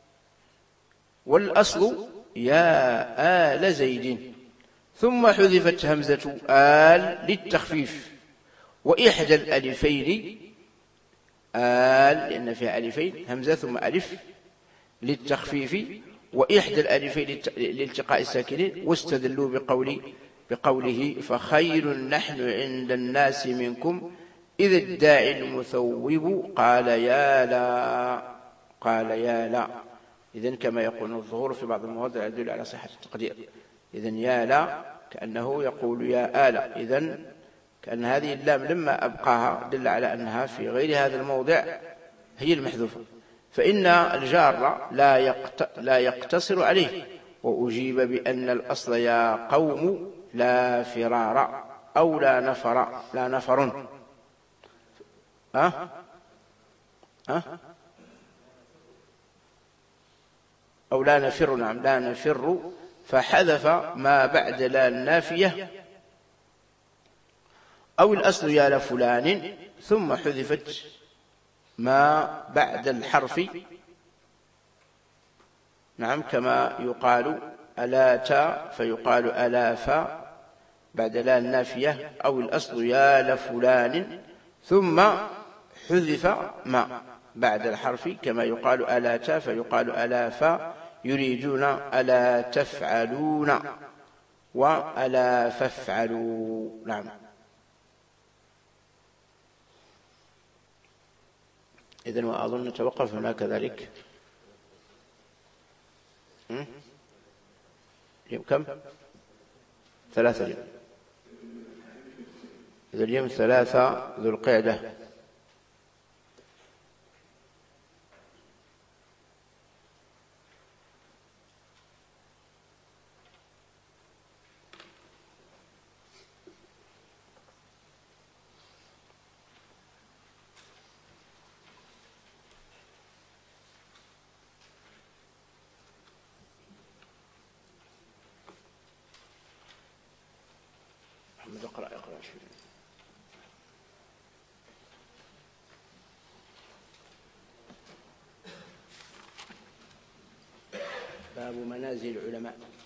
والأصل يا آل زيد، ثم حذفت همزة آل للتخفيف، وإحدى الألفين آل لأن فيها ألفين همزة ثم ألف للتخفيف، وإحدى الألفين لالتقاء الساكنين. واستدلوا بقوله فخير نحن عند الناس منكم إذ الداعي المثوب قال يا لا. إذن كما يقول الظهور في بعض المواضع يدل على صحة التقدير. إذن يا لا كأنه يقول يا آل، إذن كأن هذه اللام لما أبقاها دل على أنها في غير هذا الموضع هي المحذوفة. فإن الجار لا يقتصر عليه. وأجيب بأن الأصل يا قوم لا فرار أو لا نفر أو لا نفر، نعم لا نفر، فحذف ما بعد لا النافية. أو الأصل يا لفلان ثم حذفت ما بعد الحرف، نعم كما يقال ألاتا فيقال ألافا بعد لا النافية. أو الأصل يا لفلان ثم حذف ما بعد الحرف كما يقال ألاتا فيقال ألافا، يريدون ألا تفعلون وألا فافعلوا. نعم. إذن وأظن نتوقف هنا كذلك. اليوم كم؟ 3 اليوم. إذا اليوم 3 ذو القعدة. اقرأ باب منازل العلماء.